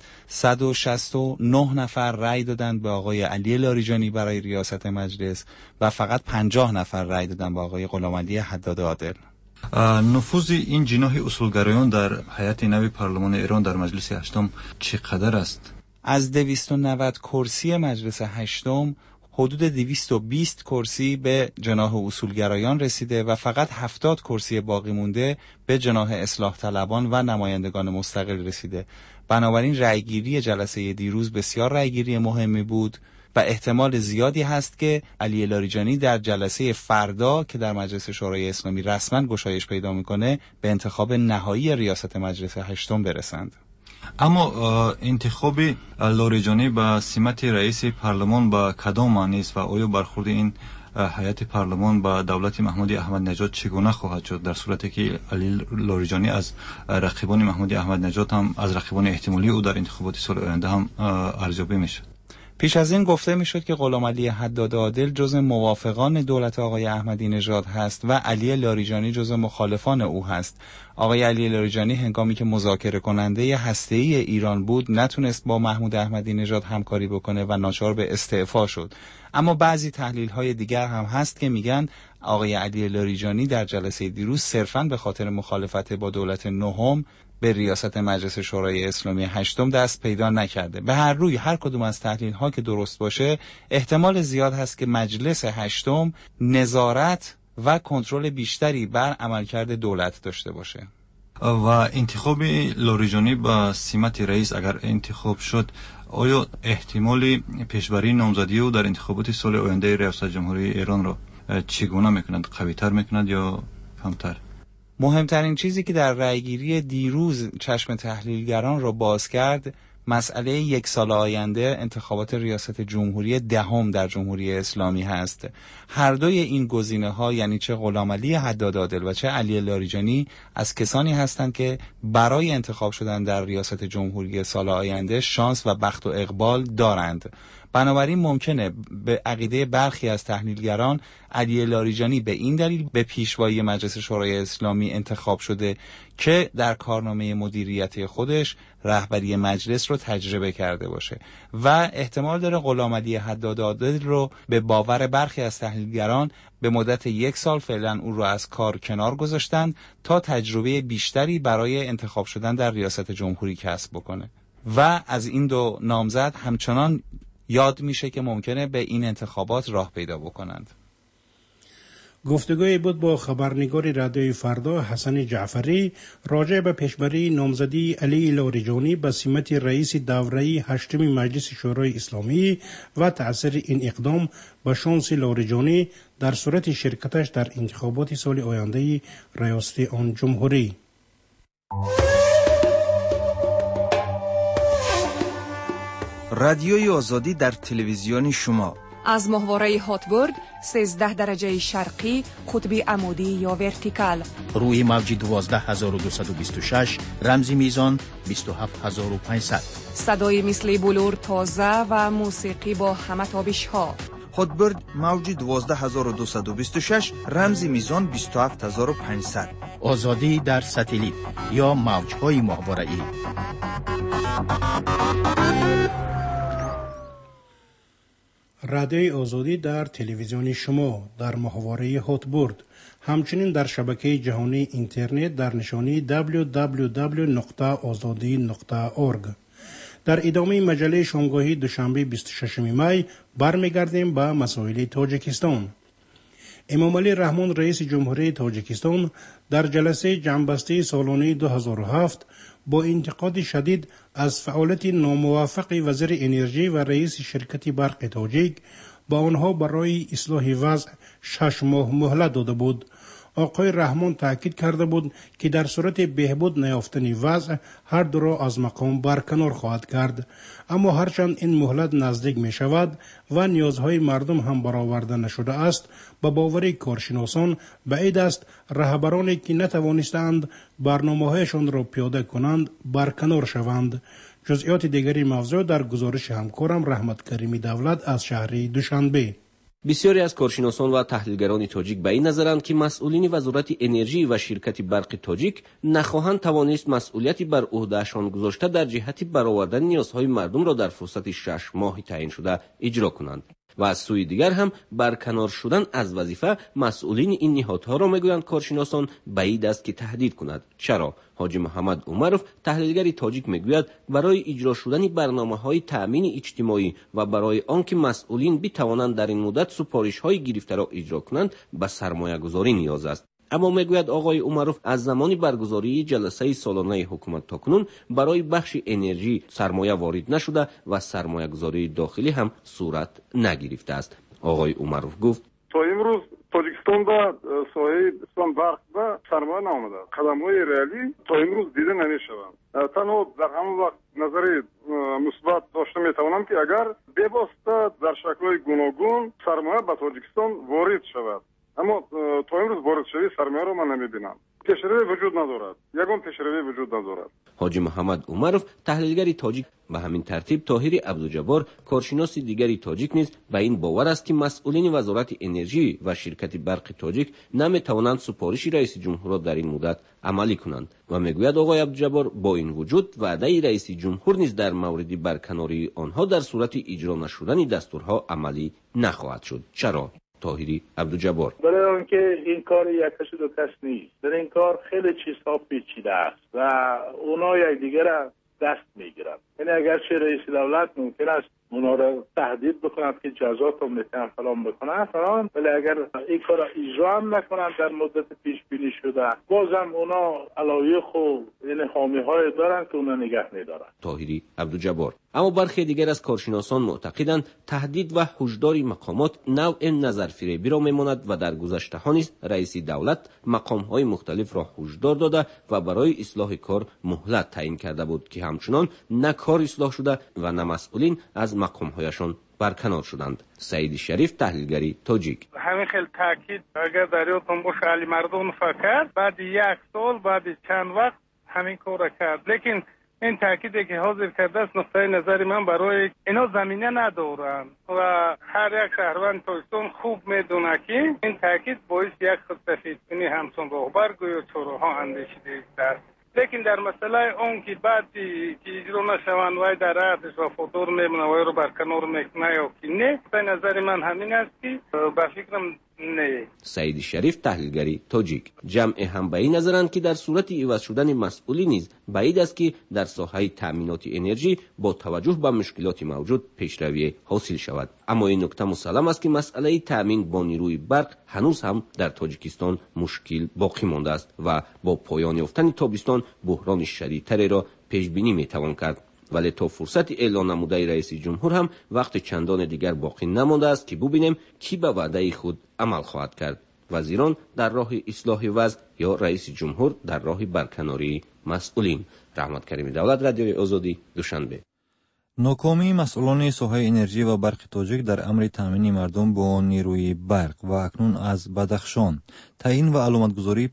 Speaker 19: 169 نفر رأی دادند به آقای علی لاریجانی برای ریاست مجلس و فقط 50 نفر رأی دادند به آقای غلامعلی حداد عادل.
Speaker 5: نفوذ این جناح اصولگرایان در هیئت نوی پارلمان ایران در مجلس هشتم چقدر است؟
Speaker 19: از 290 کرسی مجلس هشتم حدود 220 کرسی به جناح اصولگرایان رسیده و فقط 70 کرسی باقی مونده به جناح اصلاح طلبان و نمایندگان مستقل رسیده. بنابراین رأیگیری جلسه دیروز بسیار رأیگیری مهمی بود و احتمال زیادی هست که علی لاریجانی در جلسه فردا که در مجلس شورای اسلامی رسما گشایش پیدا میکنه به انتخاب نهایی ریاست مجلس هشتم برسند.
Speaker 5: اما انتخاب لاریجانی به سمت رئیس پارلمان با کدام معنی است و آیا برخورد این هیئت پارلمان با دولت محمود احمد نژاد چگونه خواهد شد در صورتی که علی لاریجانی از رقیبان محمود احمد نژاد هم از رقیبان احتمالی او در انتخابات سال آینده هم ارزیابی میشه؟
Speaker 19: پیش از این گفته میشد که غلامعلی حداد عادل جزء موافقان دولت آقای احمدی نژاد هست و علی لاریجانی جزء مخالفان او هست. آقای علی لاریجانی هنگامی که مذاکره کننده هسته‌ای ایران بود نتونست با محمود احمدی نژاد همکاری بکنه و ناچار به استعفا شد. اما بعضی تحلیل‌های دیگر هم هست که میگن آقای علی لاریجانی در جلسه دیروز صرفاً به خاطر مخالفت با دولت نهم به ریاست مجلس شورای اسلامی هشتم دست پیدا نکرده. به هر روی هر کدوم از تحلیل ها که درست باشه احتمال زیاد هست که مجلس هشتم نظارت و کنترل بیشتری بر عملکرد دولت داشته باشه.
Speaker 5: و انتخاب لاریجانی به سمت رئیس اگر انتخاب شد، آیا احتمال پیشبری نامزدی او در انتخابات سال آینده ریاست جمهوری ایران را چگونه میکنند؟ قوی‌تر میکنند یا کمتر؟
Speaker 19: مهمترین چیزی که در رأیگیری دیروز چشم تحلیلگران را باز کرد مسئله 1 سال آینده انتخابات ریاست جمهوری دهم در جمهوری اسلامی هست. هر دوی این گزینه‌ها یعنی چه غلامعلی حداد عادل و چه علی لاریجانی از کسانی هستند که برای انتخاب شدن در ریاست جمهوری سال آینده شانس و بخت و اقبال دارند. بنابراین ممکنه به عقیده برخی از تحلیلگران علی لاریجانی به این دلیل به پیشوایی مجلس شورای اسلامی انتخاب شده که در کارنامه مدیریتی خودش رهبری مجلس رو تجربه کرده باشه و احتمال داره غلامعلی حداد عادل رو به باور برخی از تحلیلگران به مدت 1 سال فعلا او رو از کار کنار گذاشتن تا تجربه بیشتری برای انتخاب شدن در ریاست جمهوری کسب بکنه و از این 2 نامزد همچنان یاد میشه که ممکنه به این انتخابات راه پیدا بکنند.
Speaker 2: گفتگوی بود با خبرنگار رادیوی فردا حسن جعفری راجع به پیشبری نامزدی علی لاریجانی به سمت رئیس دوره هشتم مجلس شورای اسلامی و تأثیر این اقدام به شانس لاریجانی در صورت شرکتش در انتخابات سال آینده ریاست آن جمهوری.
Speaker 3: رادیوی آزادی در تلویزیون شما
Speaker 11: از ماهواره هاتبرد 13 درجه شرقی قطب عمودی یا ورتیکال
Speaker 1: روی موج 12226 رمزی میزان 27500
Speaker 11: صدای مثل بلور تازه و موسیقی با همه تابش ها.
Speaker 3: هاتبرد موج 12226 رمزی میزان 27500
Speaker 1: آزادی در ساتلیت یا موج‌های ماهواره‌ای.
Speaker 2: رادیوی آزادی در تلویزیون شما در ماهواره هاتبرد، همچنین در شبکه جهانی اینترنت در نشانی www.azadi.org. در ادامه مجله شامگاهی دوشنبه 26 می برمیگردیم به مسائل تاجیکستان. امام علی رحمان رئیس جمهوری تاجیکستان در جلسه جمع‌بسته سالانه 2007 با انتقاد شدید از فعالیت ناموافق وزیر انرژی و رئیس شرکت برق تاجیک با آنها برای اصلاح وضع 6 ماه مهلت داده بود. آقای رحمان تاکید کرده بود که در صورت بهبود نیافتن وضع هر دو را از مقام برکنار خواهد کرد، اما هرچند این مهلت نزدیک می شود و نیازهای مردم هم برآورده نشده است، به باور کارشناسان بعید است رهبرانی که نتوانستند برنامه‌هایشان را پیاده کنند برکنار شوند. جزئیات دیگری موضوع در گزارش همکارم رحمت کریمی دولت از شهر دوشنبه.
Speaker 20: بسیاری از کارشناسان و تحلیلگران تاجیک به این نظرند که مسئولین وزارت انرژی و شرکت برق تاجیک نخواهند توانست مسئولیتی بر عهدهشان گذاشته در جهت برآوردن نیازهای مردم را در فرصت 6 ماه تعیین شده اجرا کنند و از سوی دیگر هم برکنار شدن از وظیفه مسئولین این نهادها را میگویند کارشناسان بعید است که تهدید کند. چرا؟ حاجی محمد عمرов تحلیلگر تاجیک میگوید برای اجرا شدن برنامه‌های تأمین اجتماعی و برای آنکه مسئولین بتوانند در این مدت سفارش‌های گرفته را اجرا کنند به سرمایه‌گذاری نیاز است. اما میگوید آقای عمرов از زمان برگزاری جلسه سالانه حکومت تاکنون برای بخش انرژی سرمایه وارد نشده و سرمایه‌گذاری داخلی هم صورت نگرفته است. آقای عمرов گفت
Speaker 21: تا امروز تاجیکستان با ساحه برق و سرمایه نامده. قدم‌های ریالی تا امروز دیده نمی‌شوند. تنها در همون وقت نظر مثبت داشته می‌توانم که اگر به‌واسطه در شکل‌های گوناگون سرمایه به تاجیکستان وارد شود، اما تا امروز وارد شدن سرمایه را من نمی‌بینم. پیشروی وجود ندارد. یگان پیشروی وجود ندارد.
Speaker 20: حاجی محمد عمرов تحلیلگر تاجیک به همین ترتیب طاهر عبدالجبار کارشناس دیگری تاجیک نیز به این باور است که مسئولین وزارت انرژی و شرکت برق تاجیک نمی‌توانند سفارش رئیس جمهور را در این مدت عملی کنند و میگوید آقای عبدالجبار با این وجود وعده رئیس جمهور نیز در مورد برکناری آنها در صورت اجرا نشدن دستورها عملی نخواهد شد. چرا؟ طاهری عبدالجبار
Speaker 22: برای آنکه این کار یک کس دو کس نیست، در این کار خیلی چیزها پیچیده است و اونا یک دیگر دست میگیرند. یعنی اگر چه رئیس دولت ممکن است اونا را تهدید بکنند که جزات هم نتیم فلان بکنند فلان، ولی اگر این کار را اجرا هم نکنند در مدت پیش بینی شده، بازم اونا علایق خوب این حامی های دارند که اونا نگه میدارند.
Speaker 20: طاهری عبدالجبار. اما برخی دیگر از کارشناسان معتقدند تهدید و هشدار مقامات نوع نظر فریبی را میماند و در گذشته ها نیز رئیس دولت مقام های مختلف را هشدار داده و برای اصلاح کار مهلت تعیین کرده بود که همچنان نه کار اصلاح شده و نه مسئولین از مقام هایشان برکنار شدند. سعید شریف تحلیلگری تاجیک.
Speaker 23: همین خیلی تاکید اگر در یادتون باشه علی مردون فکر بعد یک سال بعد چند وقت همین کار کرد، لیکن این تاکیدی که حاضر کرده است نقطه نظر من برای اینا زمینه ندارن و هر یک شهروند تاجیکستان خوب میدونه که این تاکید باعث یک خودتفیدکنی همچون راهبر گویا چهارراه اندیشیده است. لیکن در مسئله اون که بعد که اجرا نشوند وای در عهدش وفادار میمونه وای رو برکنار میکنه یا که نه، به نظر من همین است که به فکرم نه.
Speaker 20: سعید شریف تحلیلگری تاجیک. جمع هم به این نظرند که در صورت عوض شدن مسئولی نیز بعید است که در ساحه تأمینات انرژی با توجه به مشکلات موجود پیشروی حاصل شود. اما این نکته مسلم است که مسئله تأمین با نیروی برق هنوز هم در تاجیکستان مشکل باقی مانده است و با پایان یافتن تابستان بحران شدیدتری را پیش بینی میتوان کرد. ولی تا فرصت اعلان نموده رئیس جمهور هم وقت چندان دیگر باقی نمانده است که ببینیم کی به وعده خود عمل خواهد کرد. وزیران در راه اصلاح وضع یا رئیس جمهور در راه برکناری مسئولین. رحمت کریمی دولت، رادیوی آزادی، دوشنبه.
Speaker 5: ناکامی مسئولان ساحه انرژی و برق تاجیک در امر تامین مردم با نیروی برق و اکنون از بدخشان تعیین و علامتگذاری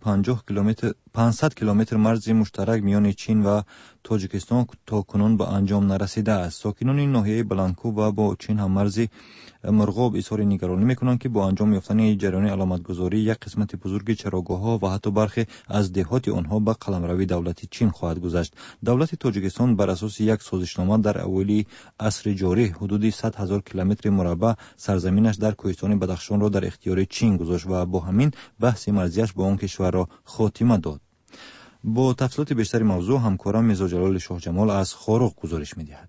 Speaker 5: 500 کیلومتر مرز مشترک میان چین و تاجیکستان تا کنون به انجام نرسیده است. ساکنان ناحیه بلانکو و با چین هم مرزی مرغاب اظهار نگرانی میکنند که با انجام یافتن جریان علامتگذاری یک قسمت بزرگ چراگاه‌ها و حتی برخی از دهات آنها به قلمروی دولتی چین خواهد گذشت. دولت تاجیکستان بر اساس یک سازشنامه در اوایل عصر جاری حدود 100,000 کیلومتر مربع سرزمینش در کوهستان بدخشان را در اختیار چین گذاشت و با همین بحث مرزیش با آن کشور را خاتمه داد. با تفصیلات بیشتر موضوع همکارم میرزا جلال شاه جمال از خاروق گزارش می‌دهد.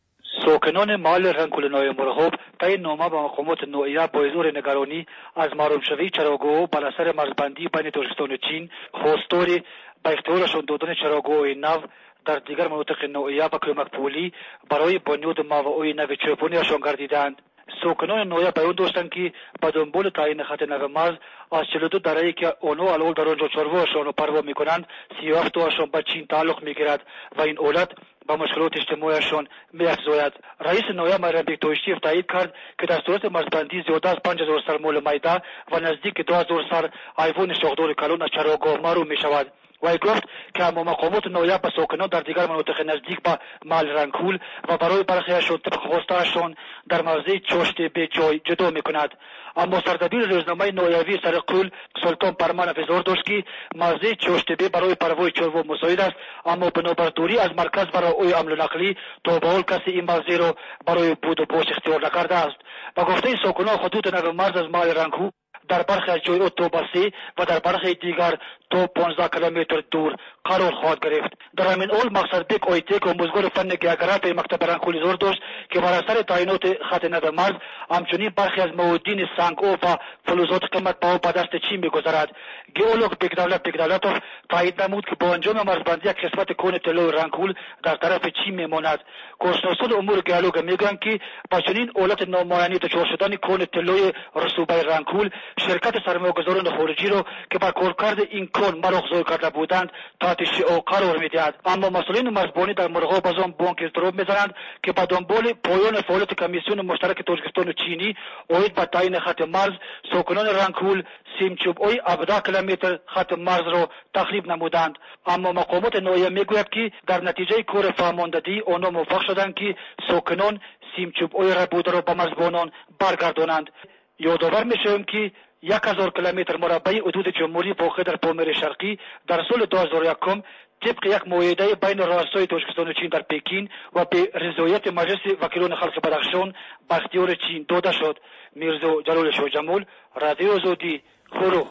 Speaker 6: ساکنان محل رنگکول نوع مرغاب طی نامه به مقامات نوعیه با اظهار نگرانی از محروم‌شوی چراگاه بر اثر مرزبندی بین تاجیکستان و چین خواستار به اختیارشان دادن چراگاه نو در دیگر مناطق نوعیه و کمک پولی برای بنیاد موانع نو چوبانیشان گردیدند. ساکنان نوعیه بیان داشتند که به دنبال تعیین خط نو مرز از 42 دره‌ای که آنها الان در آنجا چاره‌هاشان پروا می‌کنند 37 تاشان به چین تعلق می‌گیرد و این حالت با مشکلات اجتماعیشان می‌افزاید. رئیس نوعیه مریم توشیف تایید کرد که در صورت مرزبندی زیاده از 5000 سر مال میده و نزدیک 2000 سر حیوان شاخدار کلان از چراگاه محروم می‌شود. وی گفت که اما مقامات نوعیه به ساکنان در دیگر مناطق نزدیک به محل رنگکول و برای برخیشان طبق خواسته‌شان در موضع چاشت به جای جدا می‌کند. اما سردبیر روزنامه نوعیوی سرقول سلطان پرمان افزار داشت که موضع چاشت به برای پروای چروا مساعد است، اما بنابر دوری از مرکز برای حمل و نقلی تا به حال کسی این موضع را برای بود و باش اختیار نکرده است. با گفته ساکنان خطوط نو مرز از محل رنگکول در برخی از جای تا به 3 و در برخی دیگر تا 15 کیلومتر دور قرار خواهد گرفت. در همین حال مقصد بیک آیتک و مزگار فن گیوگرافی مکتب رنگکول اظهار داشت که بر اثر تعیینات خط نو مرز همچنین برخی از موادین سنگ‌آب و فلزات قیمت بها به دست چین می‌گذرد. گئولوگ بیگدولتوف تایید نمود که با انجام مرزبندی یک قسمت کون طلای رنگکول در طرف چین میماند. کارشناسان امور گئولوگ میگویند که با چنین حالت نامعینی دچار شدن کون طلای رسوبه رنگکول شرکت سرمایه‌گذاران خارجی را که بر کارکرد این کان مراغ کرده بودند تحت شعاع قرار می‌دهد. اما مسئولین مرزبانی در مرغاب از آن بانک اضطراب می‌زنند که به دنبال پایان فعالیت کمیسیون مشترک تاجیکستان و چینی اوید به تعیین خط مرز ساکنان رنگکول سیمچوب‌های 17 کیلومتر خط مرز را تخریب نمودند. اما مقامات نوعیه میگوید که در نتیجه کار فرماندهی آنها موفق شدند که ساکنان سیمچوب‌های ربوده را به مرزبانان برگردانند. یادآور می‌شویم که 1000 کیلومتر مربع حدود جمهوری واقع در پامیر شرقی در سال 2001 طبق یک معاهده بین رؤسای تاجیکستان و چین در پکین و به رضایت مجلس وکیلان خلق بدخشان به اختیار چین داده شد. میرزا جلال شاه جمال، رادیو آزادی، خروق.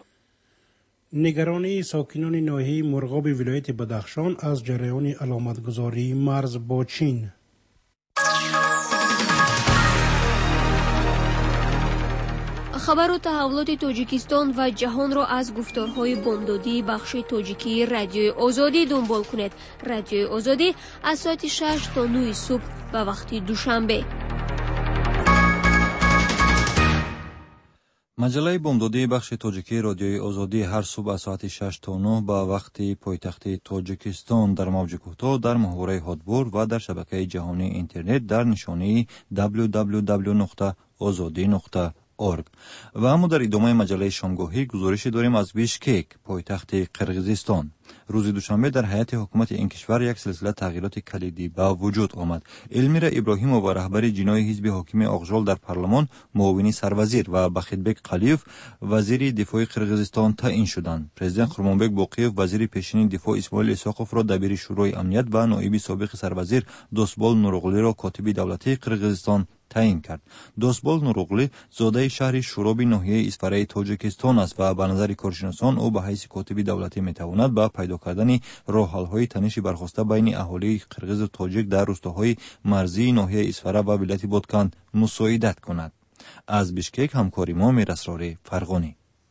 Speaker 2: نگرانی ساکنان ناحیه مرغاب ولایت بدخشان از جریان علامتگذاری مرز با چین.
Speaker 15: خبر و تحولات تاجیکستان و جهان را از گفتارهای بامدادی بخش تاجیکی رادیوی آزادی دنبال کنید. رادیوی آزادی از ساعت 6 تا 9 صبح به وقت دوشنبه.
Speaker 5: مجله بامدادی بخش تاجیکی رادیوی آزادی هر صبح از ساعت 6 تا 9 به وقت پایتخت تاجیکستان در موج کوتاه در محوره هادبور و در شبکه جهانی اینترنت در نشانی www.azadi.org. و اما در ادامه مجله شامگاهی گزارشی داریم از بیشکک پایتخت قرقیزستان. روز دوشنبه در هیئت حکومت این کشور یک سلسله تغییرات کلیدی به وجود آمد. المیرا ابراهیمووا رهبر جنای حزب حاکم آقژال در پارلمان معاون سروزیر و بخیتبک قلیوف وزیر دفاع قرقیزستان تعیین شدند. پرزیدنت خورمانبک باقیوف وزیر پیشین دفاع اسماعیل اسحاقوف را دبیر شورای امنیت و نایب سابق سروزیر دوستبال نوروغلی را کاتب دولتی قرقیزستان تعیین کرد. دوستبال نوروغلی زاده شهر شوراب ناحیه اسفرای تاجیکستان است و به نظر کارشناسان او به حیث کاتب دولتی میتواند به پیدا کردن راه‌حل‌های تنش برخاسته بین اهالی قرقیز و تاجیک در روستاهای مرزی ناحیه اسفره و ولایت بادکن مساعدت کند. از بیشکک همکاری ما میراسرار فرغانی.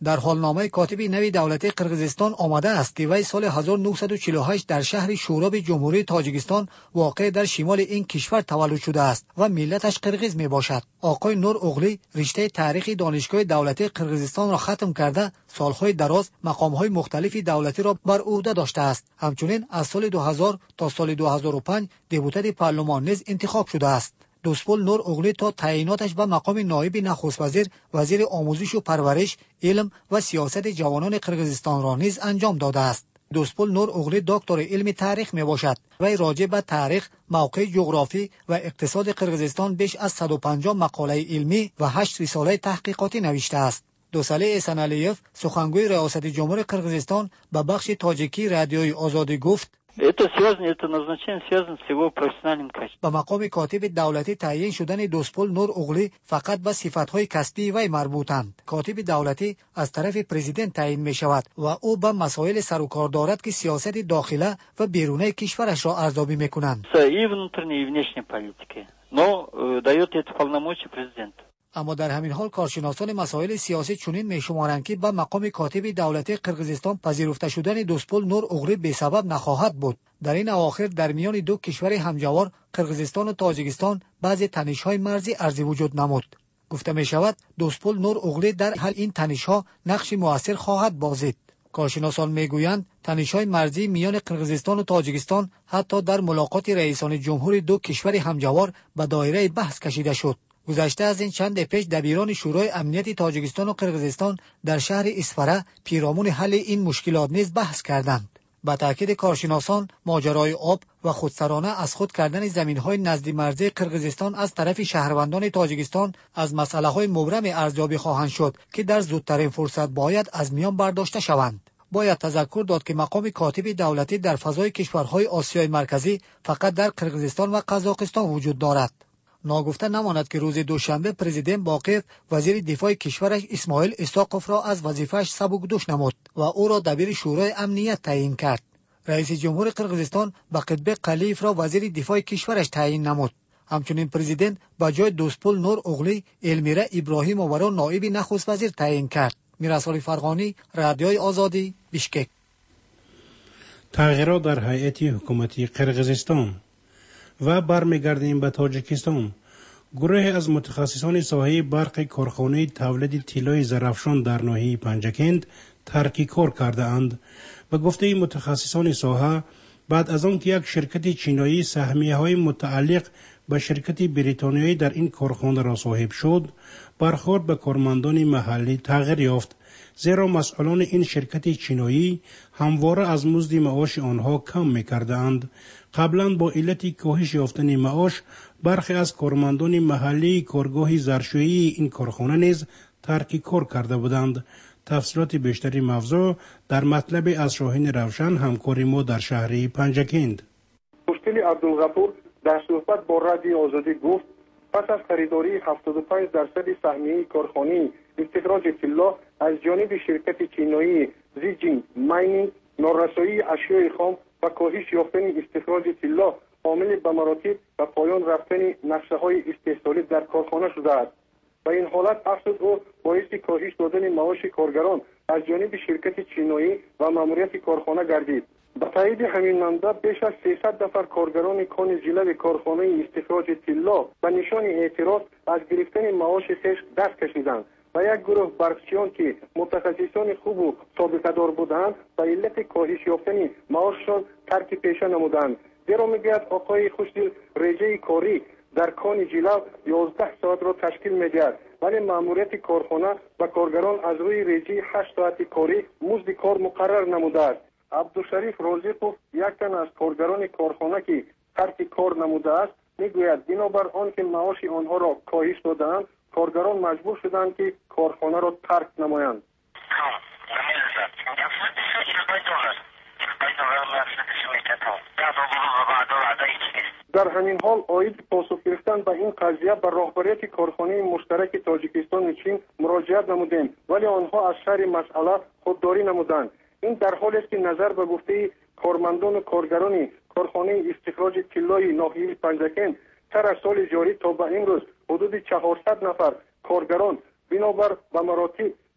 Speaker 8: در حالنامه کاتب نوی دولت قرقیزستان آمده است که وی سال 1948 در شهر شوراب جمهوری تاجیکستان واقع در شمال این کشور تولد شده است و ملتش قرقیز می باشد. آقای نور اوغلی رشته تاریخ دانشگاه دولتی قرقیزستان را ختم کرده سالهای دراز مقامهای مختلفی دولتی را بر عهده داشته است. همچنین از سال 2000 تا سال 2005 دیپوتات پارلمان نیز انتخاب شده است. دوسپول نور اوغلی تا تعییناتش به مقام نایب نخست وزیر، وزیر آموزش و پرورش، علم و سیاست جوانان قرقیزستان را نیز انجام داده است. دوسپول نور اوغلی دکتر علم تاریخ می باشد و راجع به تاریخ، موقع جغرافی و اقتصاد قرقیزستان بیش از 150 مقاله علمی و 8 رساله تحقیقاتی نوشته است. دوساله احسان علیف سخنگوی ریاست جمهوری قرقیزستان به بخش تاجیکی رادیوی آزادی گفت:
Speaker 9: Это назначение связано с его профессиональным качеством.
Speaker 8: به مقام کاتب دولتی تعیین شدن دوسپول نور اوغلی فقط به صفتهای کسبی وی مربوطند. کاتب دولتی از طرف پرزیدنت تعیین می شود و او به مسائل سر و کار دارد که سیاست داخله و بیرونی کشورش را ارزیابی می کنند.
Speaker 9: И внутренней и внешней политики. Но дает это полномочия президенту.
Speaker 8: اما در همین حال کارشناسان مسائل سیاسی چنین می‌شمارند که به مقام کاتب دولتی قرقیزستان پذیرفته شدن دوسپول نور اوغلی به سبب نخواهد بود. در این اواخر در میان دو کشور همجوار قرقیزستان و تاجیکستان بعضی تنش‌های مرزی ارزی وجود نمود. گفته می‌شود دوسپول نور اوغلی در حل این تنش‌ها نقش مؤثر خواهد بازید. کارشناسان میگویند تنش‌های مرزی میان قرقیزستان و تاجیکستان حتی در ملاقات رئیسان جمهور دو کشور همجوار به دایره بحث کشیده شد. گذشته از این چند پیش دبیران شورای امنیت تاجیکستان و قرقیزستان در شهر اسفره پیرامون حل این مشکلات نیز بحث کردند. با تاکید کارشناسان ماجرای آب و خودسرانه از خود کردن زمین‌های نزدیک مرزی قرقیزستان از طرف شهروندان تاجیکستان از مسئله‌های مبرم ارزیابی خواهند شد که در زودترین فرصت باید از میان برداشته شوند. باید تذکر داد که مقام کاتب دولتی در فضای کشورهای آسیای مرکزی فقط در قرقیزستان و قزاقستان وجود دارد. ناگفته نماند که روز دوشنبه پرزیدنت باقر وزیر دفاع کشورش اسماعیل اسحاقوف را از وظیفه‌اش سبکدوش نمود و او را دبیر شورای امنیت تعیین کرد. رئیس جمهور قرقیزستان باقربک قلیف را وزیر دفاع کشورش تعیین نمود. همچنین پرزیدنت با جای دوسپول نور اوغلی المیره ابراهیمووا را نایب نخست وزیر تعیین کرد. میرسال فرغانی، رادیوی آزادی، بیشکک.
Speaker 2: تغییرات در هیئت حکومتی قرقیزستان و برمیگردیم به تاجیکستان. گروه از متخصصان ساحه برق کارخانه تولید طلای زرافشان در ناحیه پنجکند ترک کار کرده اند. به گفته متخصصان ساحه بعد از آن که یک شرکت چینایی سهمیه‌های متعلق به شرکت بریتانیایی در این کارخانه را صاحب شد، برخورد به کارمندان محلی تغییر یافت، زیرا مسئولان این شرکت چینایی همواره از مزد معاش آنها کم می‌کردند. قبلا با علت کاهش یافتن معاش برخی از کارمندان محلی کارگاه ظرفشویی این کارخانه نیز ترک کار کرده بودند. تفصیلات بیشتری موضوع در مطلب از شاهین روشن همکار ما در شهر پنجکند.
Speaker 21: مشکلی عبدالغفور در صحبت با رادیو آزادی گفت پس از خریداری 75% سهمیه کارخانه استخراج طلا از جانب شرکت چینایی زیجینگ ماینینگ، نارسایی اشیاء خام و کاهش یافتن استخراج طلا عامل به مراتب و پایان رفتن نقشه‌های استحصالی در کارخانه شده است. و این حالت افزود او باعث کاهش دادن معاش کارگران از جانب شرکت چینایی و ماموریت کارخانه گردید. به تایید همین منبع بیش از 300 نفر کارگران کان ژله کارخانه استخراج طلا به نشان اعتراض از گرفتن معاش خویش دست کشیدند و یک گروه برقچیان که متخصصان خوب و سابقه دار بودند به علت کاهش یافتن معاششان ترک پیشه نمودند. زیرا میگوید آقای خوشدل رژه کاری در کان ژله 11 ساعت را تشکیل میدهد، ولی ماموریت کارخانه و کارگران از روی رژه 8 ساعت کاری مزد کار مقرر نموده است. عبدالشریف رازقوف یک تن از کارگران کارخانه که ترک کار نموده است میگوید بنابر آنکه معاش آنها را کاهش دادند کارگران مجبور شدند که کارخانه را ترک نمایند. در همین حال عاید پاسخ گرفتن به این قضیه به رهبریت کارخانه مشترک تاجیکستان و چین مراجعت نمودیم، ولی آنها از شر مسئله خودداری نمودند. این در حالی است که نظر به گفته کارمندان و کارگران کارخانه استخراج طلای ناحیه پنجکند سر از سال جاری تا به امروز حدود 400 نفر کارگران بنابر به مراتب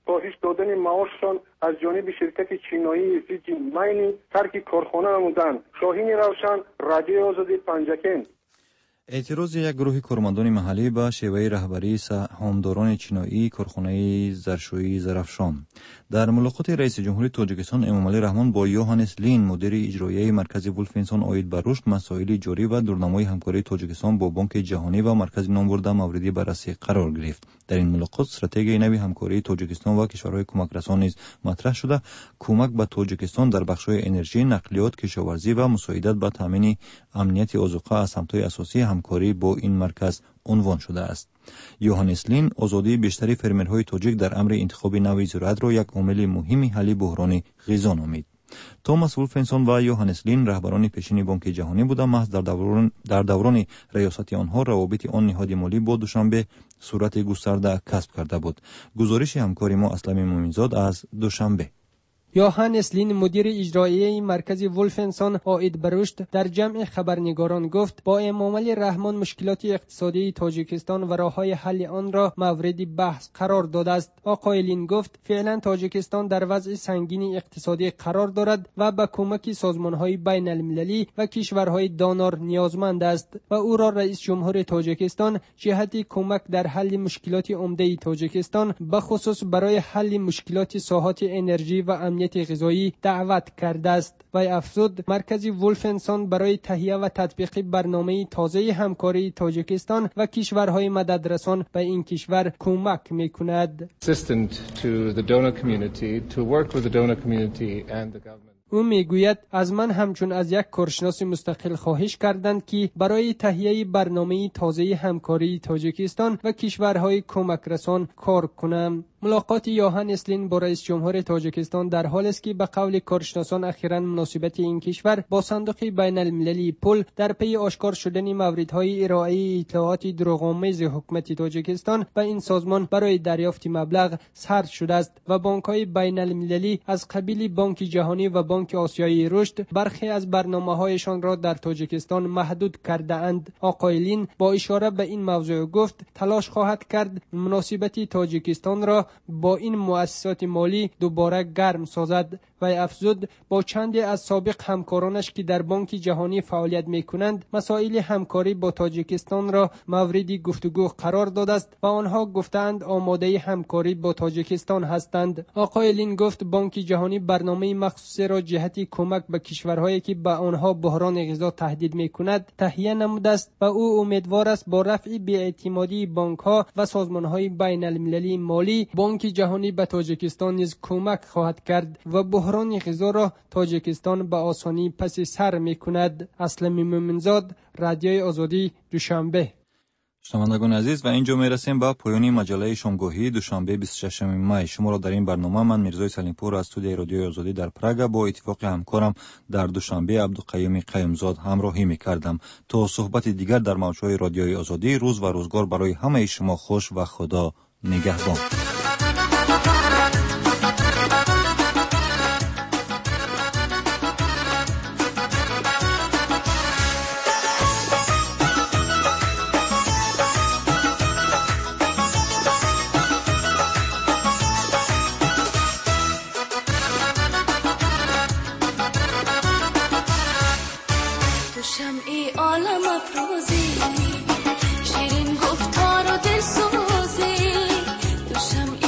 Speaker 21: کاهش دادن معاششان از جانب شرکت چینایی سیتی ماینی ترک کارخانه نمودند. شاهین روشن، رادیوی آزادی پنجکن.
Speaker 5: اعتراض یک گروه کارمندان محلی به شیوه رهبری سهامداران چینایی کارخانه ظرفشویی زرافشان. در ملاقات رئیس جمهوری تاجیکستان امامعلی رحمان با یوهانس لین مدیر اجرایی مرکز ولفنسون اوید بر رشد مسائل جاری و دورنمای همکاری تاجیکستان با بانک جهانی و مرکز نامبرده موردی بررسی قرار گرفت. در این ملاقات استراتژی نوی همکاری تاجیکستان و کشورهای کمکرسان نیز مطرح شده. کمک به تاجیکستان در بخش‌های انرژی، نقلیات، کشاورزی و مساعدت به تامین امنیت آذوقه از سمت‌های اساسی همکاری با این مرکز عنوان شده است. یوهانس لین آزادی بیشتری فرمرهای تاجیک در امر انتخاب نوع زراعت را یک عامل مهم حل بحران غذا نامید. توماس ولفنسون و یوهانس لین رهبران پیشین بانک جهانی بودند. محض در دوران ریاست آنها روابط آن نهاد مالی با دوشنبه صورت گسترده کسب کرده بود. گزارش همکاری ما اسلام مومنزاد از دوشنبه.
Speaker 7: یوهانس لین مدیر اجرایی مرکز ولفنسون اوید بر رشد در جمع خبرنگاران گفت با امامعلی رحمان مشکلات اقتصادی تاجیکستان و راه‌های حل آن را مورد بحث قرار داده است. آقای لین گفت فعلا تاجیکستان در وضع سنگین اقتصادی قرار دارد و به کمک سازمان‌های بین المللی و کشورهای دانار نیازمند است و او را رئیس جمهور تاجیکستان جهت کمک در حل مشکلات عمده تاجیکستان به خصوص برای حل مشکلات ساحات انرژی و امنیت غذایی دعوت کرده است. و افزود مرکز ولفنسون برای تهیه و تطبیق برنامه تازه همکاری تاجیکستان و کشورهای مددرسان به این کشور کمک می‌کند. او میگوید از من همچون از یک کارشناس مستقل خواهش کردند که برای تهیه برنامه تازه همکاری تاجیکستان و کشورهای کمک رسان کار کنم. ملاقات یوهانس لین با رئیس جمهور تاجیکستان در حالی است که به قول کارشناسان اخیراً مناسبت این کشور با صندوق بین المللی پول در پی آشکار شدن موردهای ارائه اطلاعات دروغ‌آمیز حکومت تاجیکستان به این سازمان برای دریافت مبلغ سرد شده است و بانک‌های بین المللی از قبیل بانک جهانی و بانک آسیایی رشد برخی از برنامه‌هایشان را در تاجیکستان محدود کرده اند. آقای لین با اشاره به این موضوع گفت تلاش خواهد کرد مناسبت تاجیکستان را با این مؤسسات مالی دوباره گرم سازد و افزود با چندی از سابق همکارانش که در بانک جهانی فعالیت می‌کنند مسائل همکاری با تاجیکستان را مورد گفتگو قرار داده است و آنها گفتند آماده همکاری با تاجیکستان هستند. آقای لین گفت بانک جهانی برنامه مخصوصی را جهت کمک به کشورهایی که به آنها بحران غذا تهدید می‌کند تهیه نموده است و او امیدوار است با رفع بی‌اعتمادی بانک‌ها و سازمان‌های بین المللی مالی بانک جهانی به تاجیکستان نیز کمک خواهد کرد و بحران غذا را تاجیکستان به آسانی پس سر می‌کند. اسلام مومنزاد، رادیوی آزادی، دوشنبه.
Speaker 5: شنوندگان عزیز و اینجا میرسیم به پایان مجله شامگاهی دوشنبه 26 می. شما را در این برنامه من میرزای سلیمپور از استودیوی رادیوی آزادی در پراگ با اتفاق همکارم در دوشنبه عبدالقیوم قیومزاد همراهی میکردم. تا صحبت دیگر در موجهای رادیوی آزادی، روز و روزگار برای همه شما خوش و خدا نگهبان.
Speaker 18: شمعی عالم افروزی شیرین گفتار و دلسوزی تو شمعی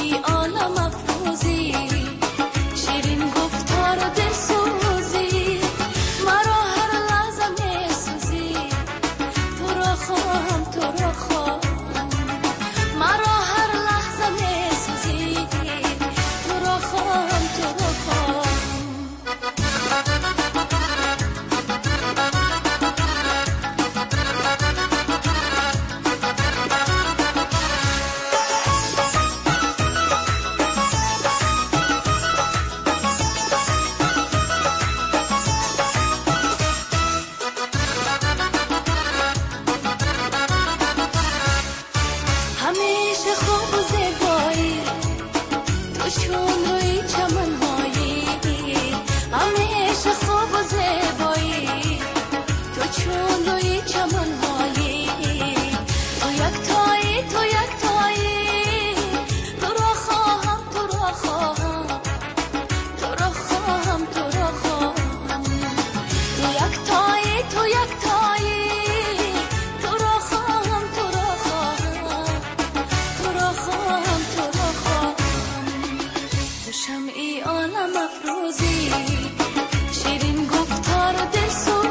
Speaker 18: علم افروزی شیرین گفتار و دل